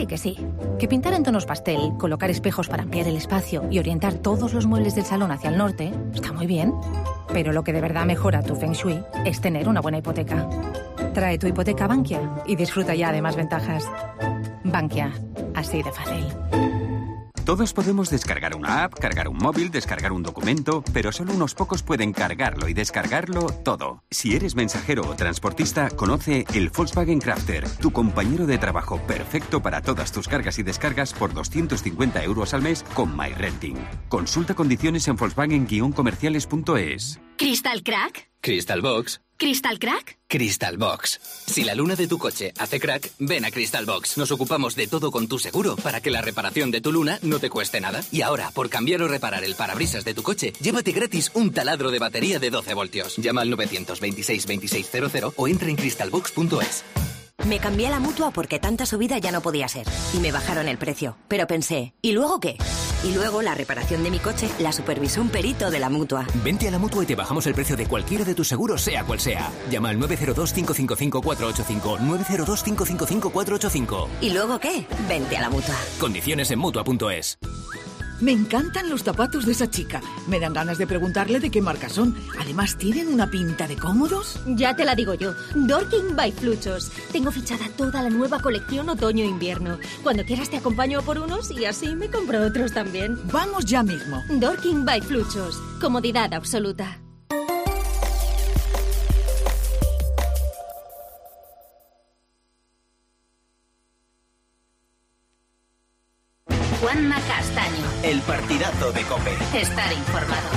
Sí, que sí. Que pintar en tonos pastel, colocar espejos para ampliar el espacio y orientar todos los muebles del salón hacia el norte está muy bien. Pero lo que de verdad mejora tu Feng Shui es tener una buena hipoteca. Trae tu hipoteca a Bankia y disfruta ya de más ventajas. Bankia, así de fácil. Todos podemos descargar una app, cargar un móvil, descargar un documento, pero solo unos pocos pueden cargarlo y descargarlo todo. Si eres mensajero o transportista, conoce el Volkswagen Crafter, tu compañero de trabajo perfecto para todas tus cargas y descargas por doscientos cincuenta euros al mes con MyRenting. Consulta condiciones en volkswagen guion comerciales punto es. ¿Crystal Crack? Crystal Box. ¿Crystal Crack? Crystal Box. Si la luna de tu coche hace crack, ven a Crystal Box. Nos ocupamos de todo con tu seguro para que la reparación de tu luna no te cueste nada. Y ahora, por cambiar o reparar el parabrisas de tu coche, llévate gratis un taladro de batería de doce voltios. Llama al nueve dos seis, veintiséis cero cero o entra en crystal box punto es. Me cambié a la Mutua porque tanta subida ya no podía ser. Y me bajaron el precio. Pero pensé, ¿y luego qué? Y luego la reparación de mi coche la supervisó un perito de la Mutua. Vente a la Mutua y te bajamos el precio de cualquiera de tus seguros, sea cual sea. Llama al nueve cero dos, cinco cinco cinco, cuatro ocho cinco. nueve cero dos, cinco cinco cinco, cuatro ocho cinco. ¿Y luego qué? Vente a la Mutua. Condiciones en Mutua punto es. Me encantan los zapatos de esa chica. Me dan ganas de preguntarle de qué marca son. Además, ¿tienen una pinta de cómodos? Ya te la digo yo. Dorking by Fluchos. Tengo fichada toda la nueva colección otoño-invierno. Cuando quieras te acompaño a por unos y así me compro otros también. Vamos ya mismo. Dorking by Fluchos. Comodidad absoluta. Juanma Castaño. El partidazo de COPE. Estar informado.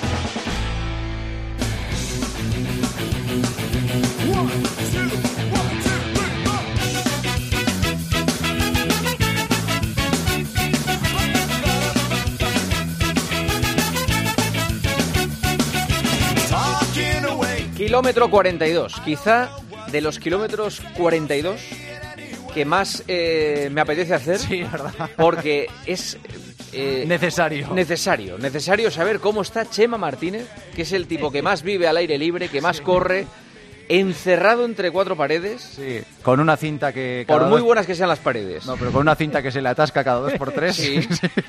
Kilómetro cuarenta y dos. Quizá de los kilómetros cuarenta y dos que más eh, me apetece hacer. Sí, verdad. Porque es... Eh, necesario. Necesario. Necesario saber cómo está Chema Martínez, que es el tipo que más vive al aire libre, que más sí. corre, encerrado entre cuatro paredes. Sí, con una cinta que... Por muy dos... buenas que sean las paredes. No, pero con una cinta que se le atasca cada dos por tres. Sí,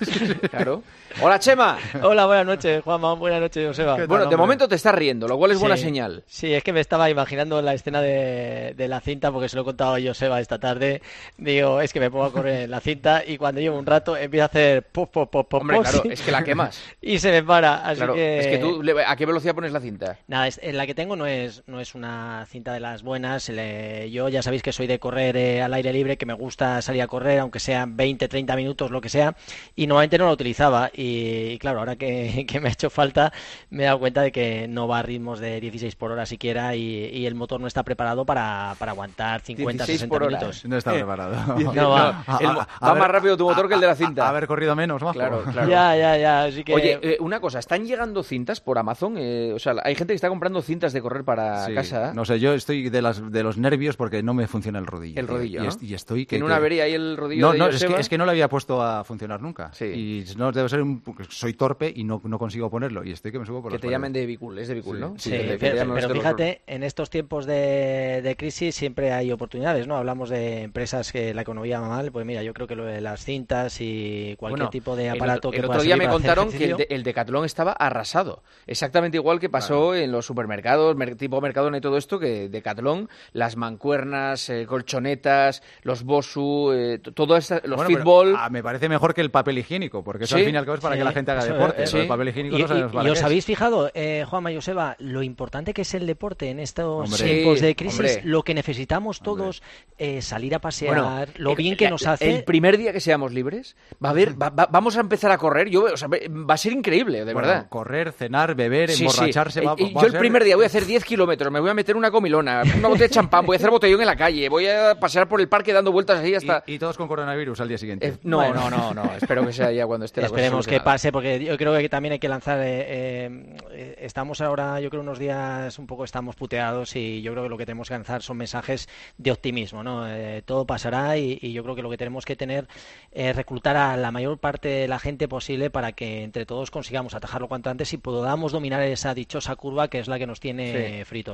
claro. Hola, Chema. Hola, buenas noches, Juanma. Buenas noches, Joseba. Bueno, de hombre? momento te estás riendo, lo cual es sí. buena señal. Sí, es que me estaba imaginando la escena de, de la cinta, porque se lo he contado a Joseba esta tarde. Digo, es que me pongo a correr en la cinta y cuando llevo un rato empiezo a hacer pop, pop, pop, pop. Hombre, claro, es que la quemas. Y se me para, así claro, que... Es que tú, ¿a qué velocidad pones la cinta? Nada, es, la que tengo no es, no es una cinta de las buenas. Le, yo ya sabéis que soy de correr eh, al aire libre, que me gusta salir a correr, aunque sean veinte, treinta minutos, lo que sea, y normalmente no la utilizaba. Y, y claro, ahora que, que me ha hecho falta, me he dado cuenta de que no va a ritmos de dieciséis por hora siquiera y, y el motor no está preparado para, para aguantar cincuenta, sesenta minutos. No está preparado. No, no va. No, el, a, a va ver, más rápido tu motor a, que el de la cinta. A, a haber corrido menos, majo. Claro, claro. Ya, ya, ya. Así que... Oye, eh, una cosa, ¿están llegando cintas por Amazon? Eh, o sea, hay gente que está comprando cintas de correr para sí, casa. No sé, yo estoy de, las, de los nervios porque no me funciona el rodillo. El rodillo, y, ¿no? est y estoy que... ¿Tiene una avería ahí el rodillo no, de no, Joseba? es que, es que no lo había puesto a funcionar nunca. Sí. Y no, debe ser un... Soy torpe y no, no consigo ponerlo. Y estoy que me subo por Que los te paredes. llamen de Bicul, es de Bicul, sí, ¿no? Sí, sí pero, te, pero, pero fíjate, en estos tiempos de, de crisis siempre hay oportunidades, ¿no? Hablamos de empresas que la economía va mal, pues mira, yo creo que lo de las cintas y cualquier bueno, tipo de aparato el, que el pueda otro día me para contaron que ejercicio... el, de, el Decathlon estaba arrasado. Exactamente igual que pasó claro. en los supermercados, mer, tipo Mercadona y todo esto, que Decathlon, las mancuernas, eh, colchonetas, los Bosu, eh, todo esto, los bueno, fitball... Pero, ah, me parece mejor que el papel higiénico, porque eso ¿Sí? al fin y al cabo es para sí, que la gente haga eso, deporte. Eh, sí. El papel higiénico y, no sabemos y, para y qué os es. habéis fijado, eh, Juanma y Joseba, lo importante que es el deporte en estos hombre, tiempos sí, de crisis, hombre. lo que necesitamos todos, eh, salir a pasear, bueno, lo bien el, que la, nos hace... El primer día que seamos libres, va a haber, va, va, vamos a empezar a correr, yo, o sea, va a ser increíble, de bueno, verdad. Correr, cenar, beber, sí, emborracharse... Sí. Va, y, va yo a ser... el primer día voy a hacer diez kilómetros, me voy a meter una comilona, una botella de champán, voy a hacer botellón en la calle, voy a pasear por el parque dando vueltas así hasta... Y, y todos con coronavirus al día siguiente. Eh, no, bueno. no, no, no, espero que sea ya cuando esté la cosa Esperemos que solucionada. pase, porque yo creo que también hay que lanzar... Eh, eh, estamos ahora, yo creo, unos días un poco estamos puteados y yo creo que lo que tenemos que lanzar son mensajes de optimismo, ¿no? Eh, todo pasará y, y yo creo que lo que tenemos que tener es reclutar a la mayor parte de la gente posible para que entre todos consigamos atajarlo cuanto antes y podamos dominar esa dichosa curva que es la que nos tiene sí. fritos, ¿no? Y yo estamos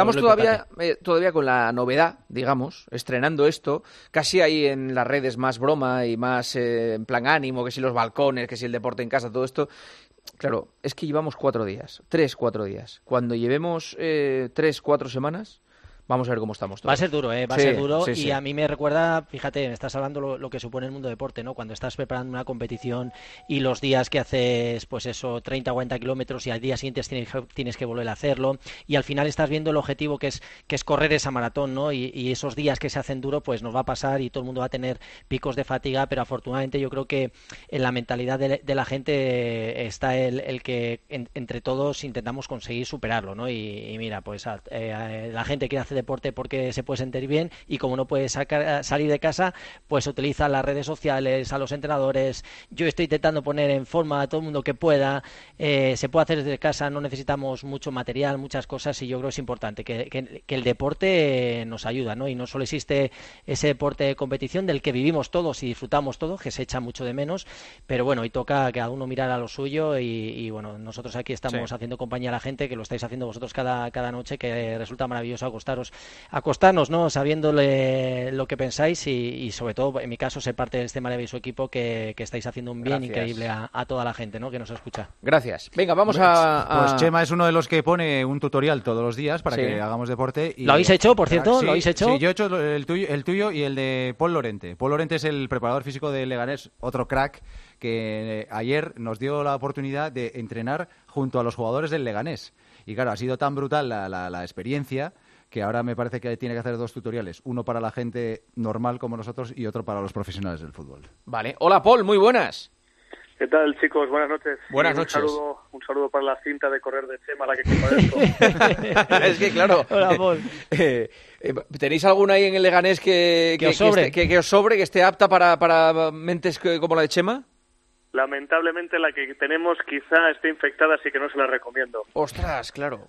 estamos todavía, eh, todavía con la novedad, digamos, estrenando esto, casi ahí en las redes más broma y más eh, en plan ánimo, que si los balcones, que si el deporte en casa, todo esto. Claro, es que llevamos cuatro días, tres, cuatro días. Cuando llevemos eh, tres, cuatro semanas, vamos a ver cómo estamos todos. Va a ser duro, ¿eh? Va sí, a ser duro sí, y sí. a mí me recuerda, fíjate, me estás hablando lo, lo que supone el mundo deporte, ¿no? Cuando estás preparando una competición y los días que haces, pues eso, treinta o cuarenta kilómetros y al día siguiente tienes, tienes que volver a hacerlo y al final estás viendo el objetivo que es que es correr esa maratón, ¿no? Y, y esos días que se hacen duro, pues nos va a pasar y todo el mundo va a tener picos de fatiga, pero afortunadamente yo creo que en la mentalidad de, de la gente está el, el que en, entre todos intentamos conseguir superarlo, ¿no? Y, y mira, pues a, eh, la gente quiere hacer deporte porque se puede sentir bien y como no puede sacar, salir de casa, pues utiliza las redes sociales, a los entrenadores. Yo estoy intentando poner en forma a todo el mundo que pueda. Eh, se puede hacer desde casa, no necesitamos mucho material, muchas cosas y yo creo que es importante que, que, que el deporte nos ayuda, ¿no? Y no solo existe ese deporte de competición del que vivimos todos y disfrutamos todos, que se echa mucho de menos, pero bueno, y toca que cada uno mirar a lo suyo y, y bueno, nosotros aquí estamos sí. haciendo compañía a la gente, que lo estáis haciendo vosotros cada, cada noche, que resulta maravilloso acostaros acostarnos, ¿no? Sabiéndole lo que pensáis y, y sobre todo, en mi caso, ser parte de este maravilloso equipo que, que estáis haciendo un bien Gracias. increíble a, a toda la gente, ¿no? Que nos escucha. Gracias. Venga, vamos a, a... Pues Chema es uno de los que pone un tutorial todos los días para Sí. que hagamos deporte. Y... ¿Lo habéis hecho, por cierto? Sí, ¿Lo habéis hecho? Sí, yo he hecho el tuyo, el tuyo y el de Paul Lorente. Paul Lorente es el preparador físico de Leganés, otro crack que ayer nos dio la oportunidad de entrenar junto a los jugadores del Leganés. Y claro, ha sido tan brutal la, la, la experiencia que ahora me parece que tiene que hacer dos tutoriales, uno para la gente normal como nosotros y otro para los profesionales del fútbol. Vale. Hola, Paul, muy buenas. ¿Qué tal, chicos? Buenas noches. Buenas un noches. Saludo, un saludo para la cinta de correr de Chema, la que compadezco. Es que, claro, Hola, Paul. Eh, eh, ¿tenéis alguna ahí en el Leganés que, Que os sobre. esté, que, que os sobre, que esté apta para, para mentes que- como la de Chema? Lamentablemente la que tenemos quizá esté infectada, así que no se la recomiendo. Ostras, claro.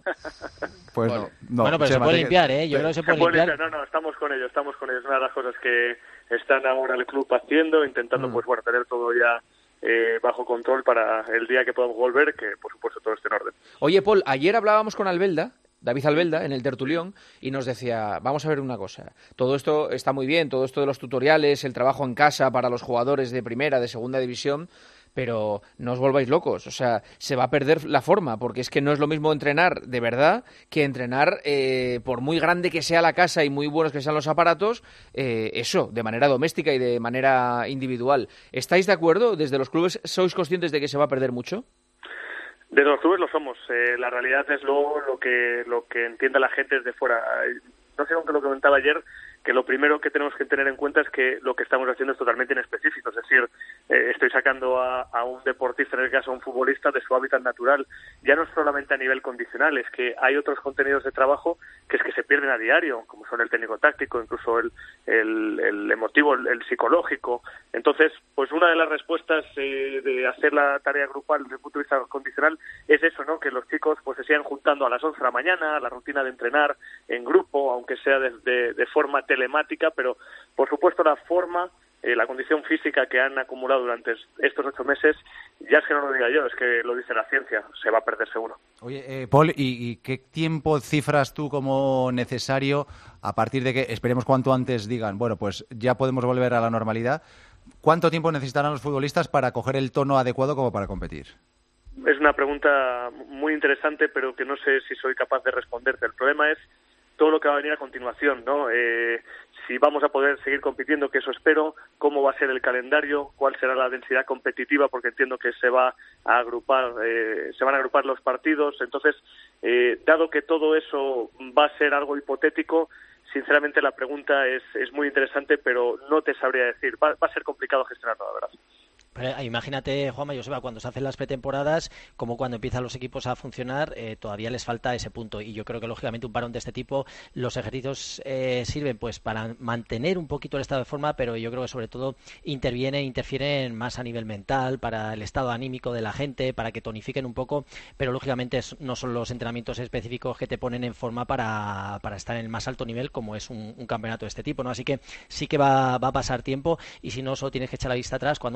Pues Vale. no, no. Bueno, pero se Chema, puede te- limpiar, ¿eh? Yo creo que se Se puede puede limpiar. limpiar. No, no, estamos con ello, estamos con ello. Es una de las cosas que están ahora el club haciendo, intentando, Mm. pues bueno, tener todo ya eh, bajo control para el día que podamos volver, que por supuesto todo esté en orden. Oye, Paul, ayer hablábamos con Albelda, David Albelda, en el tertulión, y nos decía, vamos a ver una cosa, todo esto está muy bien, todo esto de los tutoriales, el trabajo en casa para los jugadores de primera, de segunda división, pero no os volváis locos, o sea, se va a perder la forma, porque es que no es lo mismo entrenar de verdad que entrenar, eh, por muy grande que sea la casa y muy buenos que sean los aparatos, eh, eso, de manera doméstica y de manera individual. ¿Estáis de acuerdo? ¿Desde los clubes sois conscientes de que se va a perder mucho? Desde los clubes lo somos. Eh, la realidad es luego lo que lo que entiende la gente desde fuera. No sé, aunque lo comentaba ayer, que lo primero que tenemos que tener en cuenta es que lo que estamos haciendo es totalmente inespecífico. Es decir, eh, estoy sacando a, a un deportista, en el caso a un futbolista, de su hábitat natural. Ya no solamente a nivel condicional, es que hay otros contenidos de trabajo que es que se pierden a diario, como son el técnico táctico, incluso el, el, el emotivo, el, el psicológico. Entonces, pues una de las respuestas eh, de hacer la tarea grupal desde el punto de vista condicional es eso, ¿no? Que los chicos pues se sigan juntando a las once de la mañana, la rutina de entrenar en grupo, aunque sea de, de, de forma telemática, pero por supuesto la forma, eh, la condición física que han acumulado durante estos ocho meses, ya es que no lo diga yo, es que lo dice la ciencia, se va a perder seguro. Oye, eh, Paul, ¿y, ¿y qué tiempo cifras tú como necesario a partir de que, esperemos cuanto antes digan, bueno, pues ya podemos volver a la normalidad? ¿Cuánto tiempo necesitarán los futbolistas para coger el tono adecuado como para competir? Es una pregunta muy interesante, pero que no sé si soy capaz de responderte. El problema es todo lo que va a venir a continuación, ¿no? Eh, si vamos a poder seguir compitiendo, que eso espero, cómo va a ser el calendario, cuál será la densidad competitiva, porque entiendo que se va a agrupar, eh, se van a agrupar los partidos. Entonces, eh, dado que todo eso va a ser algo hipotético, sinceramente la pregunta es, es muy interesante, pero no te sabría decir. Va, va a ser complicado gestionarlo, la verdad. Pero, imagínate, Juanma, Joseba, cuando se hacen las pretemporadas, como cuando empiezan los equipos a funcionar, eh, todavía les falta ese punto. Y yo creo que, lógicamente, un parón de este tipo, los ejercicios eh, sirven pues para mantener un poquito el estado de forma, pero yo creo que, sobre todo, intervienen, interfieren más a nivel mental, para el estado anímico de la gente, para que tonifiquen un poco, pero, lógicamente, no son los entrenamientos específicos que te ponen en forma para, para estar en el más alto nivel, como es un, un campeonato de este tipo, ¿no? Así que sí que va, va a pasar tiempo, y si no, solo tienes que echar la vista atrás cuando un jugador se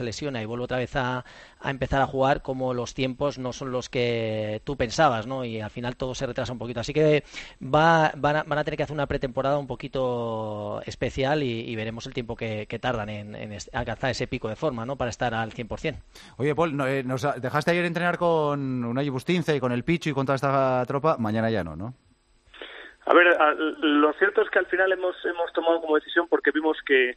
se lesiona y vuelve otra vez a, a empezar a jugar, como los tiempos no son los que tú pensabas, ¿no? Y al final todo se retrasa un poquito. Así que va, van, a, van a tener que hacer una pretemporada un poquito especial y, y veremos el tiempo que, que tardan en, en alcanzar ese pico de forma, ¿no? Para estar al cien por ciento. Oye, Paul, no, eh, nos dejaste ayer entrenar con Unai Bustinza y con el Pichu y con toda esta tropa. Mañana ya no, ¿no? A ver, a, lo cierto es que al final hemos hemos tomado como decisión porque vimos que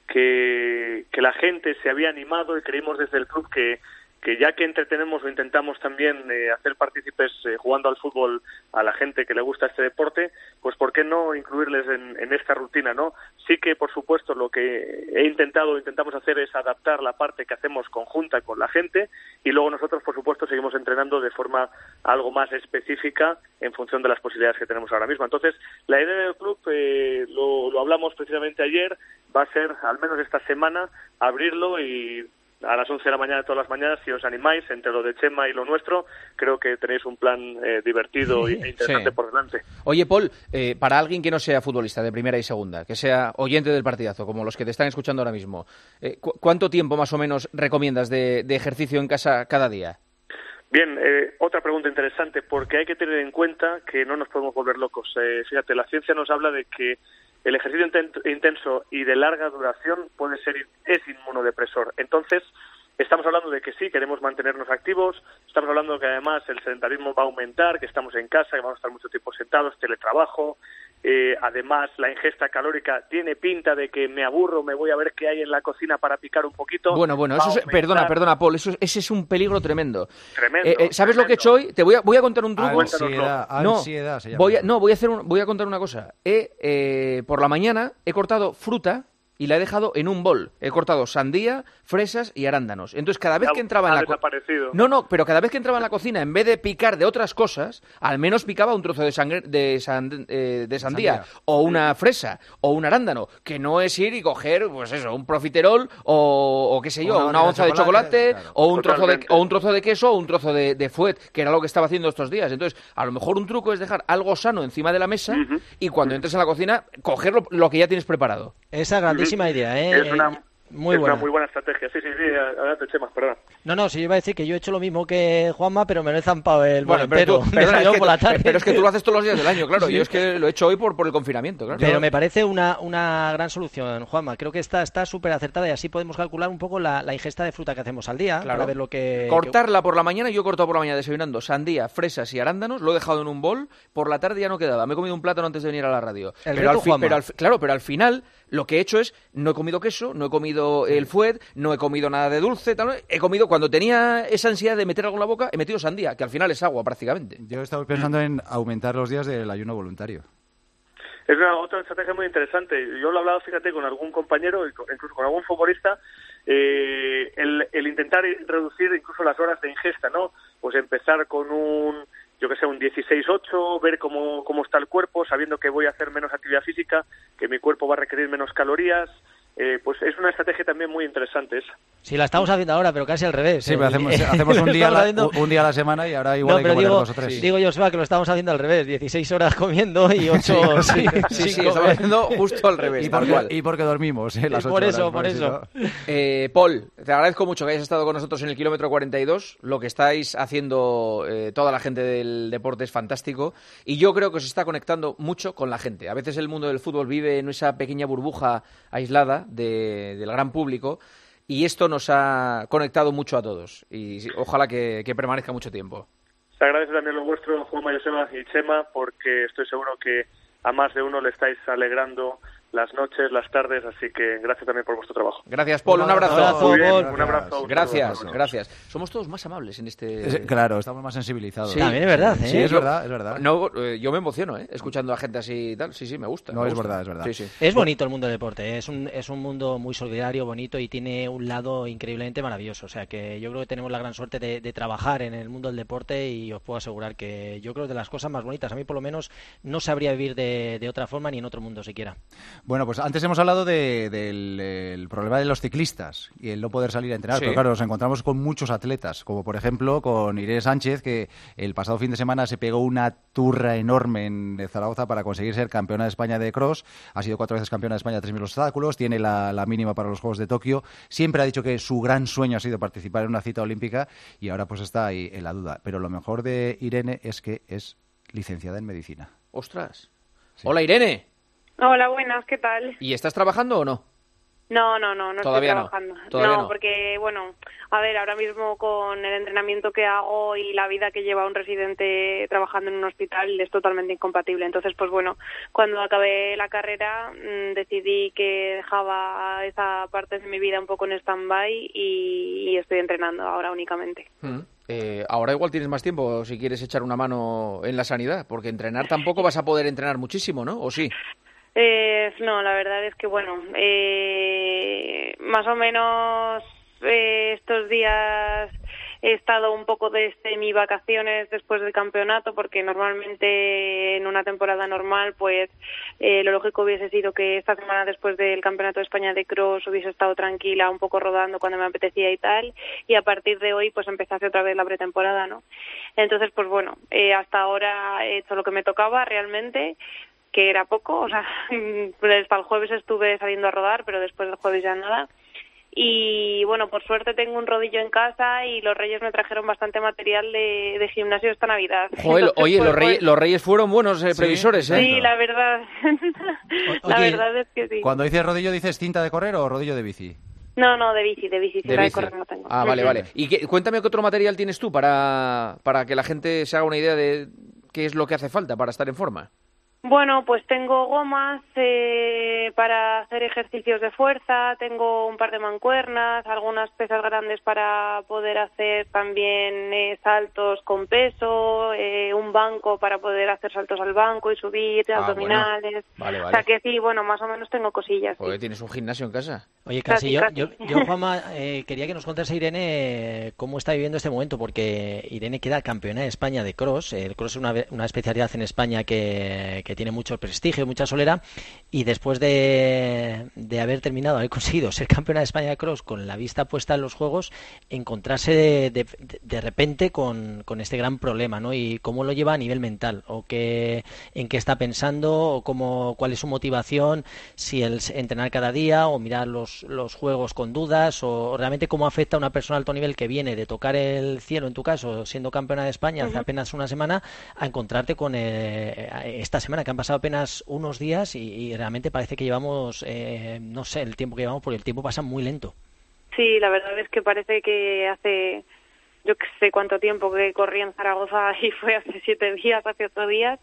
que, que la gente se había animado y creímos desde el club que que ya que entretenemos o intentamos también eh, hacer partícipes eh, jugando al fútbol a la gente que le gusta este deporte, pues ¿por qué no incluirles en, en esta rutina, no? Sí que, por supuesto, lo que he intentado, intentamos hacer es adaptar la parte que hacemos conjunta con la gente y luego nosotros, por supuesto, seguimos entrenando de forma algo más específica en función de las posibilidades que tenemos ahora mismo. Entonces, la idea del club, eh, lo, lo hablamos precisamente ayer, va a ser, al menos esta semana, abrirlo y a las once de la mañana de todas las mañanas, si os animáis, entre lo de Chema y lo nuestro, creo que tenéis un plan eh, divertido e interesante sí. por delante. Oye, Paul, eh, para alguien que no sea futbolista de primera y segunda, que sea oyente del partidazo, como los que te están escuchando ahora mismo, eh, ¿cu- ¿cuánto tiempo más o menos recomiendas de, de ejercicio en casa cada día? Bien, eh, otra pregunta interesante, porque hay que tener en cuenta que no nos podemos volver locos. Eh, fíjate, la ciencia nos habla de que el ejercicio intenso y de larga duración puede ser es inmunodepresor. Entonces, estamos hablando de que sí, queremos mantenernos activos, estamos hablando de que además el sedentarismo va a aumentar, que estamos en casa, que vamos a estar mucho tiempo sentados, teletrabajo, eh, además la ingesta calórica tiene pinta de que me aburro, me voy a ver qué hay en la cocina para picar un poquito. Bueno, bueno, eso es, perdona, perdona, Paul, eso es, ese es un peligro tremendo. Tremendo. Eh, eh, ¿Sabes tremendo. Lo que he hecho hoy? Te voy a, voy a contar un truco. Ansiedad, no, ansiedad se llama. Voy a, no, voy a hacer un, voy a contar una cosa. He, eh, por la mañana he cortado fruta y la he dejado en un bol. He cortado sandía, fresas y arándanos. Entonces, cada vez que entraba en la cocina... No, no, pero cada vez que entraba en la cocina, en vez de picar de otras cosas, al menos picaba un trozo de, sangre, de, sand, eh, de sandía, sandía, o una fresa, o un arándano, que no es ir y coger, pues eso, un profiterol, o, o qué sé yo, una, una onza de chocolate, de chocolate claro. o, un trozo de, o un trozo de queso, o un trozo de, de fuet, que era lo que estaba haciendo estos días. Entonces, a lo mejor un truco es dejar algo sano encima de la mesa, uh-huh. y cuando entres a la cocina, coger lo, lo que ya tienes preparado. Esa grandísima idea, ¿eh? Es una, muy es buena. una muy buena estrategia. Sí, sí, sí. Adelante, Chema, perdón. No, no, sí, yo iba a decir que yo he hecho lo mismo que Juanma, pero me lo he zampado el bueno, pero, tú, perdona, es que, por la tarde. Pero es que tú lo haces todos los días del año, claro. Sí. Yo es que lo he hecho hoy por, por el confinamiento, claro. Pero me parece una, una gran solución, Juanma. Creo que está está súper acertada y así podemos calcular un poco la, la ingesta de fruta que hacemos al día. Claro. Para ver lo que... Cortarla por la mañana, yo he cortado por la mañana desayunando sandía, fresas y arándanos, lo he dejado en un bol, por la tarde ya no quedaba. Me he comido un plátano antes de venir a la radio. El pero, reto, al fi, pero al, claro, pero al final lo que he hecho es, no he comido queso, no he comido el fuet, no he comido nada de dulce, tal, he comido, cuando tenía esa ansiedad de meter algo en la boca, he metido sandía, que al final es agua prácticamente. Yo he estado pensando en aumentar los días del ayuno voluntario. Es una otra estrategia muy interesante. Yo lo he hablado, fíjate, con algún compañero, incluso con algún futbolista, eh, el, el intentar reducir incluso las horas de ingesta, ¿no? Pues empezar con un, yo que sé, un dieciséis ocho, ver cómo, cómo está el cuerpo, sabiendo que voy a hacer menos actividad física, que mi cuerpo va a requerir menos calorías. Eh, pues es una estrategia también muy interesante esa. Sí, la estamos haciendo ahora, pero casi al revés. Sí, ¿eh? pero hacemos, hacemos un, día la, un día a la semana y ahora igual no, hay que poner digo, dos o tres. Sí. Digo yo, Seba, que lo estamos haciendo al revés. dieciséis horas comiendo y ocho... sí, sí, sí, sí, estamos haciendo justo al revés. Y porque, y porque dormimos, ¿eh? Las ocho por eso, horas, por eso. Si no... eh, Paul, te agradezco mucho que hayas estado con nosotros en el kilómetro cuarenta y dos. Lo que estáis haciendo eh, toda la gente del deporte es fantástico. Y yo creo que os está conectando mucho con la gente. A veces el mundo del fútbol vive en esa pequeña burbuja aislada de... del gran público, y esto nos ha conectado mucho a todos, y ojalá que, que permanezca mucho tiempo. Se agradece también lo vuestro, Juanma, Joseba y Chema, porque estoy seguro que a más de uno le estáis alegrando las noches, las tardes, así que gracias también por vuestro trabajo. Gracias, Paul, un abrazo. Un abrazo, Muy bien, Paul. un abrazo. Gracias, gracias, gracias. Somos todos más amables en este... Es, claro, estamos más sensibilizados. Sí, también es verdad, ¿eh? Sí, es yo, verdad, es verdad. No, eh, yo me emociono, ¿eh? Escuchando a gente así y tal. Sí, sí, me gusta. No, me es gusta. verdad, es verdad. Sí, sí. Es bonito el mundo del deporte, ¿eh? es un es un mundo muy solidario, bonito y tiene un lado increíblemente maravilloso. O sea que yo creo que tenemos la gran suerte de, de trabajar en el mundo del deporte y os puedo asegurar que yo creo que de las cosas más bonitas. A mí, por lo menos, no sabría vivir de, de otra forma ni en otro mundo siquiera. Bueno, pues antes hemos hablado de, del el problema de los ciclistas y el no poder salir a entrenar, Sí. pero claro, nos encontramos con muchos atletas, como por ejemplo con Irene Sánchez, que el pasado fin de semana se pegó una turra enorme en Zaragoza para conseguir ser campeona de España de cross. Ha sido cuatro veces campeona de España de tres mil obstáculos, tiene la, la mínima para los Juegos de Tokio. Siempre ha dicho que su gran sueño ha sido participar en una cita olímpica y ahora pues está ahí en la duda. Pero lo mejor de Irene es que es licenciada en medicina. Ostras. Hola, Irene. Hola, buenas, ¿qué tal? ¿Y estás trabajando o no? No, no, no, no Todavía estoy no. trabajando. Todavía no. Porque, bueno, a ver, ahora mismo con el entrenamiento que hago y la vida que lleva un residente trabajando en un hospital es totalmente incompatible. Entonces, pues bueno, cuando acabé la carrera mmm, decidí que dejaba esa parte de mi vida un poco en stand-by y, y estoy entrenando ahora únicamente. Mm. Eh, ahora igual tienes más tiempo si quieres echar una mano en la sanidad, porque entrenar tampoco vas a poder entrenar muchísimo, ¿no? ¿O sí? Eh, no, la verdad es que, bueno, eh, más o menos eh, estos días he estado un poco de semi-vacaciones después del campeonato, porque normalmente en una temporada normal, pues eh, lo lógico hubiese sido que esta semana después del Campeonato de España de Cross hubiese estado tranquila, un poco rodando cuando me apetecía y tal, y a partir de hoy pues empezase otra vez la pretemporada, ¿no? Entonces, pues bueno, eh, hasta ahora he hecho lo que me tocaba realmente, que era poco, o sea, hasta el jueves estuve saliendo a rodar, pero después del jueves ya nada. Y bueno, por suerte tengo un rodillo en casa y los Reyes me trajeron bastante material de, de gimnasio esta Navidad. Joder, Entonces, oye, pues, los, reyes, bueno. los Reyes fueron buenos eh, previsores, ¿eh? Sí, la verdad. la Oye, verdad es que sí. Cuando dices rodillo, ¿dices cinta de correr o rodillo de bici? No, no, de bici, de bici, De cinta de bici. correr no tengo. Ah, vale, Ujú. vale. Y qué, cuéntame qué otro material tienes tú para, para que la gente se haga una idea de qué es lo que hace falta para estar en forma. Bueno, pues tengo gomas eh, para hacer ejercicios de fuerza, tengo un par de mancuernas, algunas pesas grandes para poder hacer también eh, saltos con peso, eh, un banco para poder hacer saltos al banco y subir, Ah, abdominales. Vale, O vale. sea que sí, bueno, más o menos tengo cosillas. sí. Joder, tienes un gimnasio en casa. Oye, casi, Casi, yo, casi. yo, yo, Juanma, eh, quería que nos contase, Irene, eh, cómo está viviendo este momento, porque Irene queda campeona de España de cross. El cross es una, una especialidad en España que, que tiene mucho prestigio, mucha solera, y después de, de haber terminado, haber conseguido ser campeona de España de cross con la vista puesta en los Juegos, encontrarse de, de, de repente con, con este gran problema, ¿no? Y cómo lo lleva a nivel mental, o qué, en qué está pensando, o cómo, cuál es su motivación, si el entrenar cada día o mirar los, los Juegos con dudas, o realmente cómo afecta a una persona de alto nivel que viene de tocar el cielo, en tu caso, siendo campeona de España hace Ujú. apenas una semana, a encontrarte con eh, esta semana, que han pasado apenas unos días y, y realmente parece que llevamos, eh, no sé, el tiempo que llevamos, porque el tiempo pasa muy lento. Sí, la verdad es que parece que hace, yo que sé cuánto tiempo que corrí en Zaragoza y fue hace siete días, hace ocho días.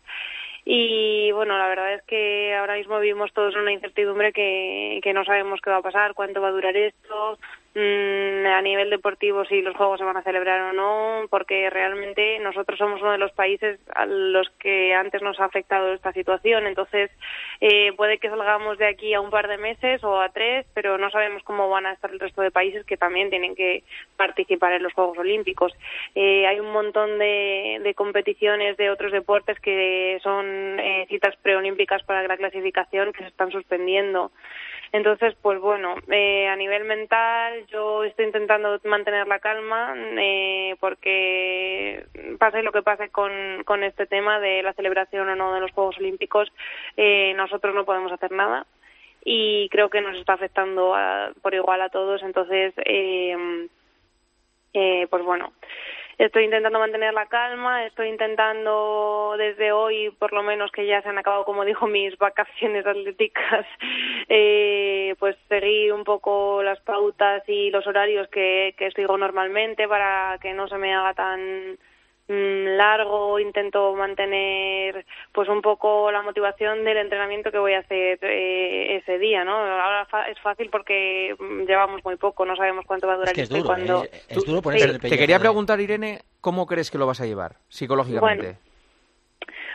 Y bueno, la verdad es que ahora mismo vivimos todos en una incertidumbre que, que no sabemos qué va a pasar, cuánto va a durar esto, mmm, a nivel deportivo si los Juegos se van a celebrar o no, porque realmente nosotros somos uno de los países a los que antes nos ha afectado esta situación. Entonces eh, puede que salgamos de aquí a un par de meses o a tres, pero no sabemos cómo van a estar el resto de países que también tienen que participar en los Juegos Olímpicos. Eh, hay un montón de, de competiciones de otros deportes que son eh, citas preolímpicas para la clasificación que se están suspendiendo. Entonces, pues bueno, eh, a nivel mental yo estoy intentando mantener la calma eh, porque pase lo que pase con, con este tema de la celebración o no de los Juegos Olímpicos, eh, nosotros no podemos hacer nada y creo que nos está afectando a, por igual a todos. Entonces, eh, eh, pues bueno, estoy intentando mantener la calma, estoy intentando desde hoy, por lo menos que ya se han acabado, como dijo, mis vacaciones atléticas, eh, pues seguir un poco las pautas y los horarios que, que sigo normalmente para que no se me haga tan mm, largo. Intento mantener pues un poco la motivación del entrenamiento que voy a hacer eh, ese día, ¿no? Ahora fa- es fácil porque mm, llevamos muy poco, no sabemos cuánto va a durar Es que es esto y duro, cuándo... eh, es duro ponerse Sí. en el Te pellejo quería de- preguntar, Irene, ¿cómo crees que lo vas a llevar psicológicamente? Bueno,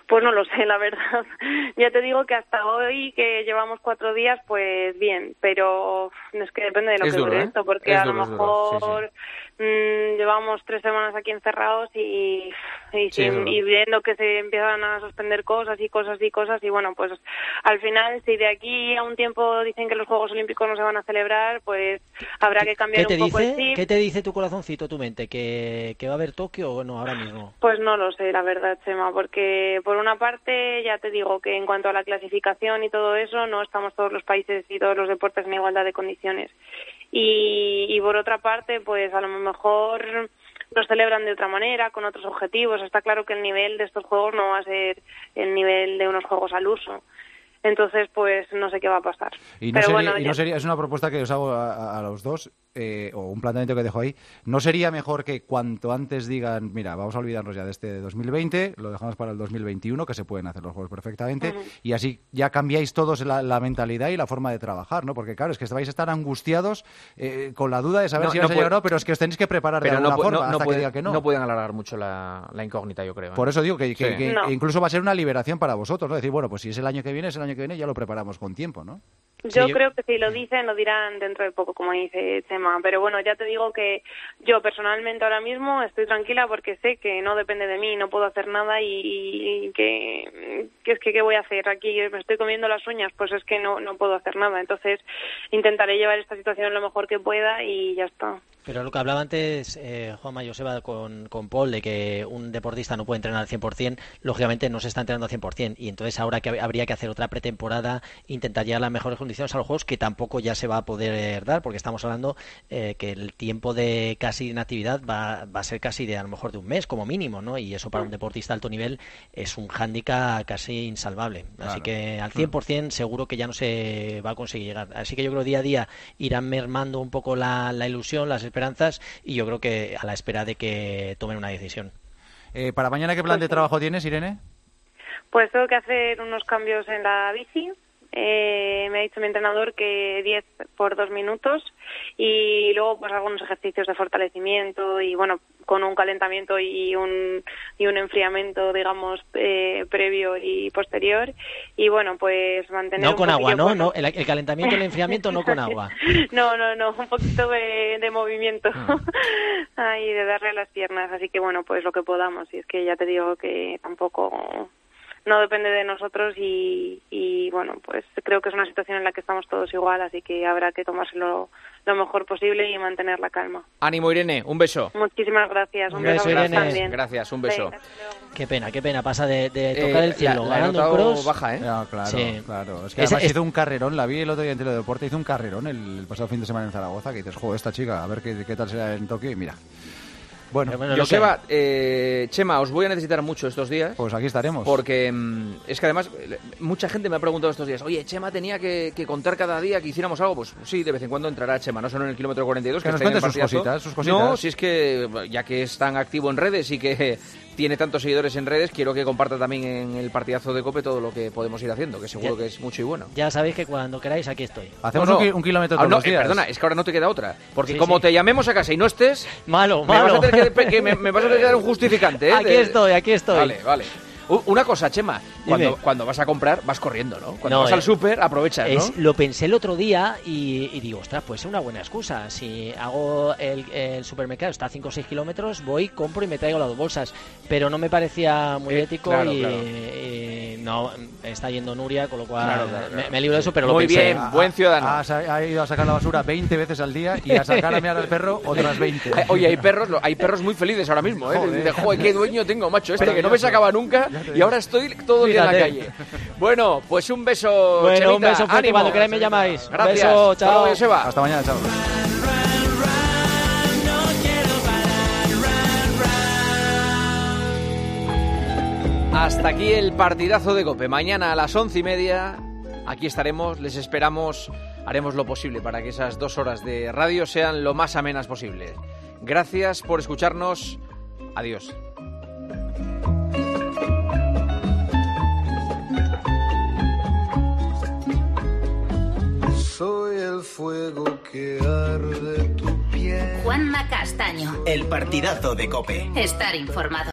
Pues no lo sé, la verdad. Ya te digo que hasta hoy, que llevamos cuatro días, pues bien, pero es que depende de lo es que duro, dure ¿eh? esto, porque es a duro, lo mejor sí, sí. Mmm, llevamos tres semanas aquí encerrados y, y, Sí, sin, y viendo que se empiezan a suspender cosas y cosas y cosas, y bueno, pues al final, si de aquí a un tiempo dicen que los Juegos Olímpicos no se van a celebrar, pues habrá que cambiar ¿Qué te un poco dice, el chip. ¿Qué te dice tu corazoncito, tu mente? ¿Que, que va a haber Tokio o no ahora mismo? Pues no lo sé, la verdad, Chema, porque por una parte ya te digo que en cuanto a la clasificación y todo eso, no estamos todos los países y todos los deportes en igualdad de condiciones. Y, y por otra parte, pues a lo mejor los celebran de otra manera, con otros objetivos. Está claro que el nivel de estos juegos no va a ser el nivel de unos juegos al uso. Entonces, pues no sé qué va a pasar. Y no, Pero sería, bueno, y ya... no sería, es una propuesta que os hago a, a los dos, eh, o un planteamiento que dejo ahí. ¿No sería mejor que cuanto antes digan, mira, vamos a olvidarnos ya de este dos mil veinte, lo dejamos para el dos mil veintiuno, que se pueden hacer los juegos perfectamente, uh-huh. y así ya cambiáis todos la, la mentalidad y la forma de trabajar, ¿no? Porque claro, es que vais a estar angustiados eh, con la duda de saber no, si no vais a llegar o puede... no, pero es que os tenéis que preparar pero de alguna no, forma no, no hasta puede, que diga que no. No pueden alargar mucho la, la incógnita, yo creo. ¿eh? Por eso digo que, que, sí. que no. incluso va a ser una liberación para vosotros, ¿no? Decir, bueno, pues si es el año que viene, es el año que viene, ya lo preparamos con tiempo, ¿no? Yo sí, creo que si lo dicen, lo dirán dentro de poco, como dice Chema. Pero bueno, ya te digo que yo personalmente ahora mismo estoy tranquila porque sé que no depende de mí, no puedo hacer nada y, y que, que es que ¿qué voy a hacer? Aquí me estoy comiendo las uñas, pues es que no, no puedo hacer nada. Entonces intentaré llevar esta situación lo mejor que pueda y ya está. Pero lo que hablaba antes eh, Juanma Joseba con, con Paul, de que un deportista no puede entrenar al cien por ciento, lógicamente no se está entrenando al cien por ciento, y entonces ahora que habría que hacer otra pretemporada, intentar llegar las mejores condiciones a los Juegos, que tampoco ya se va a poder dar, porque estamos hablando eh, que el tiempo de casi inactividad va, va a ser casi de a lo mejor de un mes como mínimo, ¿no? Y eso para un deportista de alto nivel es un hándicap casi insalvable. Claro. Así que al cien por ciento seguro que ya no se va a conseguir llegar. Así que yo creo que día a día irán mermando un poco la, la ilusión, las esperanzas, y yo creo que a la espera de que tomen una decisión. Eh, ¿Para mañana qué plan de trabajo tienes, Irene? Pues tengo que hacer unos cambios en la bici. Eh, me ha dicho mi entrenador que diez por dos minutos y luego pues algunos ejercicios de fortalecimiento y bueno, con un calentamiento y un y un enfriamiento, digamos, eh, previo y posterior, y bueno, pues mantener no con un agua, ¿no? bueno. no el, el calentamiento y el enfriamiento no con agua. no, no, no, un poquito de, de movimiento ahí, de darle a las piernas, así que bueno, pues lo que podamos, y es que ya te digo que tampoco no depende de nosotros y, y bueno, pues creo que es una situación en la que estamos todos igual, así que habrá que tomárselo lo mejor posible y mantener la calma. Ánimo, Irene, un beso. Muchísimas gracias. Un, un beso, beso, Irene. también. Gracias, un beso. Venga, qué pena, qué pena, pasa de, de tocar eh, el cielo, la, la ganando un cross. baja, ¿eh? No, claro, sí. claro. Es que Esa, además es... hizo un carrerón, la vi el otro día en Teledeporte, hizo un carrerón el, el pasado fin de semana en Zaragoza, que dices, jo, esta chica, a ver qué, qué tal será en Tokio, y mira. Bueno, bueno Joseba, que... eh, Chema, os voy a necesitar mucho estos días. Pues aquí estaremos. Porque mmm, es que además mucha gente me ha preguntado estos días, oye, Chema tenía que, que contar cada día que hiciéramos algo. Pues sí, de vez en cuando entrará Chema, no solo en el kilómetro cuarenta y dos. Que, que nos cuente sus cositas, sus cositas. No, si es que ya que es tan activo en redes y que tiene tantos seguidores en redes, quiero que comparta también en el partidazo de COPE todo lo que podemos ir haciendo, que seguro ya, que es mucho y bueno. Ya sabéis que cuando queráis aquí estoy. Hacemos no, no. Un, un kilómetro todos ah, no, los días. Eh, perdona, es que ahora no te queda otra. Porque sí, como sí. te llamemos a casa y no estés... Malo, me malo. Vas a tener que, que me, me vas a tener que dar un justificante, ¿eh? Aquí de... estoy, aquí estoy. Vale, vale. Una cosa, Chema, cuando, cuando vas a comprar vas corriendo, ¿no? Cuando no, vas eh, al súper aprovechas, ¿no? Es, lo pensé el otro día y, y digo, ostras, pues es una buena excusa. Si hago el, el supermercado, está a cinco o seis kilómetros, voy, compro y me traigo las dos bolsas. Pero no me parecía muy eh, ético claro, y, claro. y no, está yendo Nuria, con lo cual claro, claro, claro. Me, me libro de eso, pero muy lo pensé. bien, buen ciudadano. Ha, ha, ha ido a sacar la basura veinte veces al día y a sacar a mear al perro otras veinte. Oye, hay perros, hay perros muy felices ahora mismo, ¿eh? Joder, de, joder qué dueño tengo, macho, este que no me sacaba nunca y ahora estoy todo el día en la calle. Bueno, pues un beso, Bueno, Chemita, un beso fuerte, ánimo. cuando queráis me llamáis. Gracias. Un beso, chao. Bueno, Joseba. Hasta mañana, chao. Hasta aquí el partidazo de COPE. Mañana a las once y media, aquí estaremos, les esperamos, haremos lo posible para que esas dos horas de radio sean lo más amenas posible. Gracias por escucharnos. Adiós. Soy el fuego que arde tu piel. Juanma Castaño. El partidazo de COPE. Estar informado.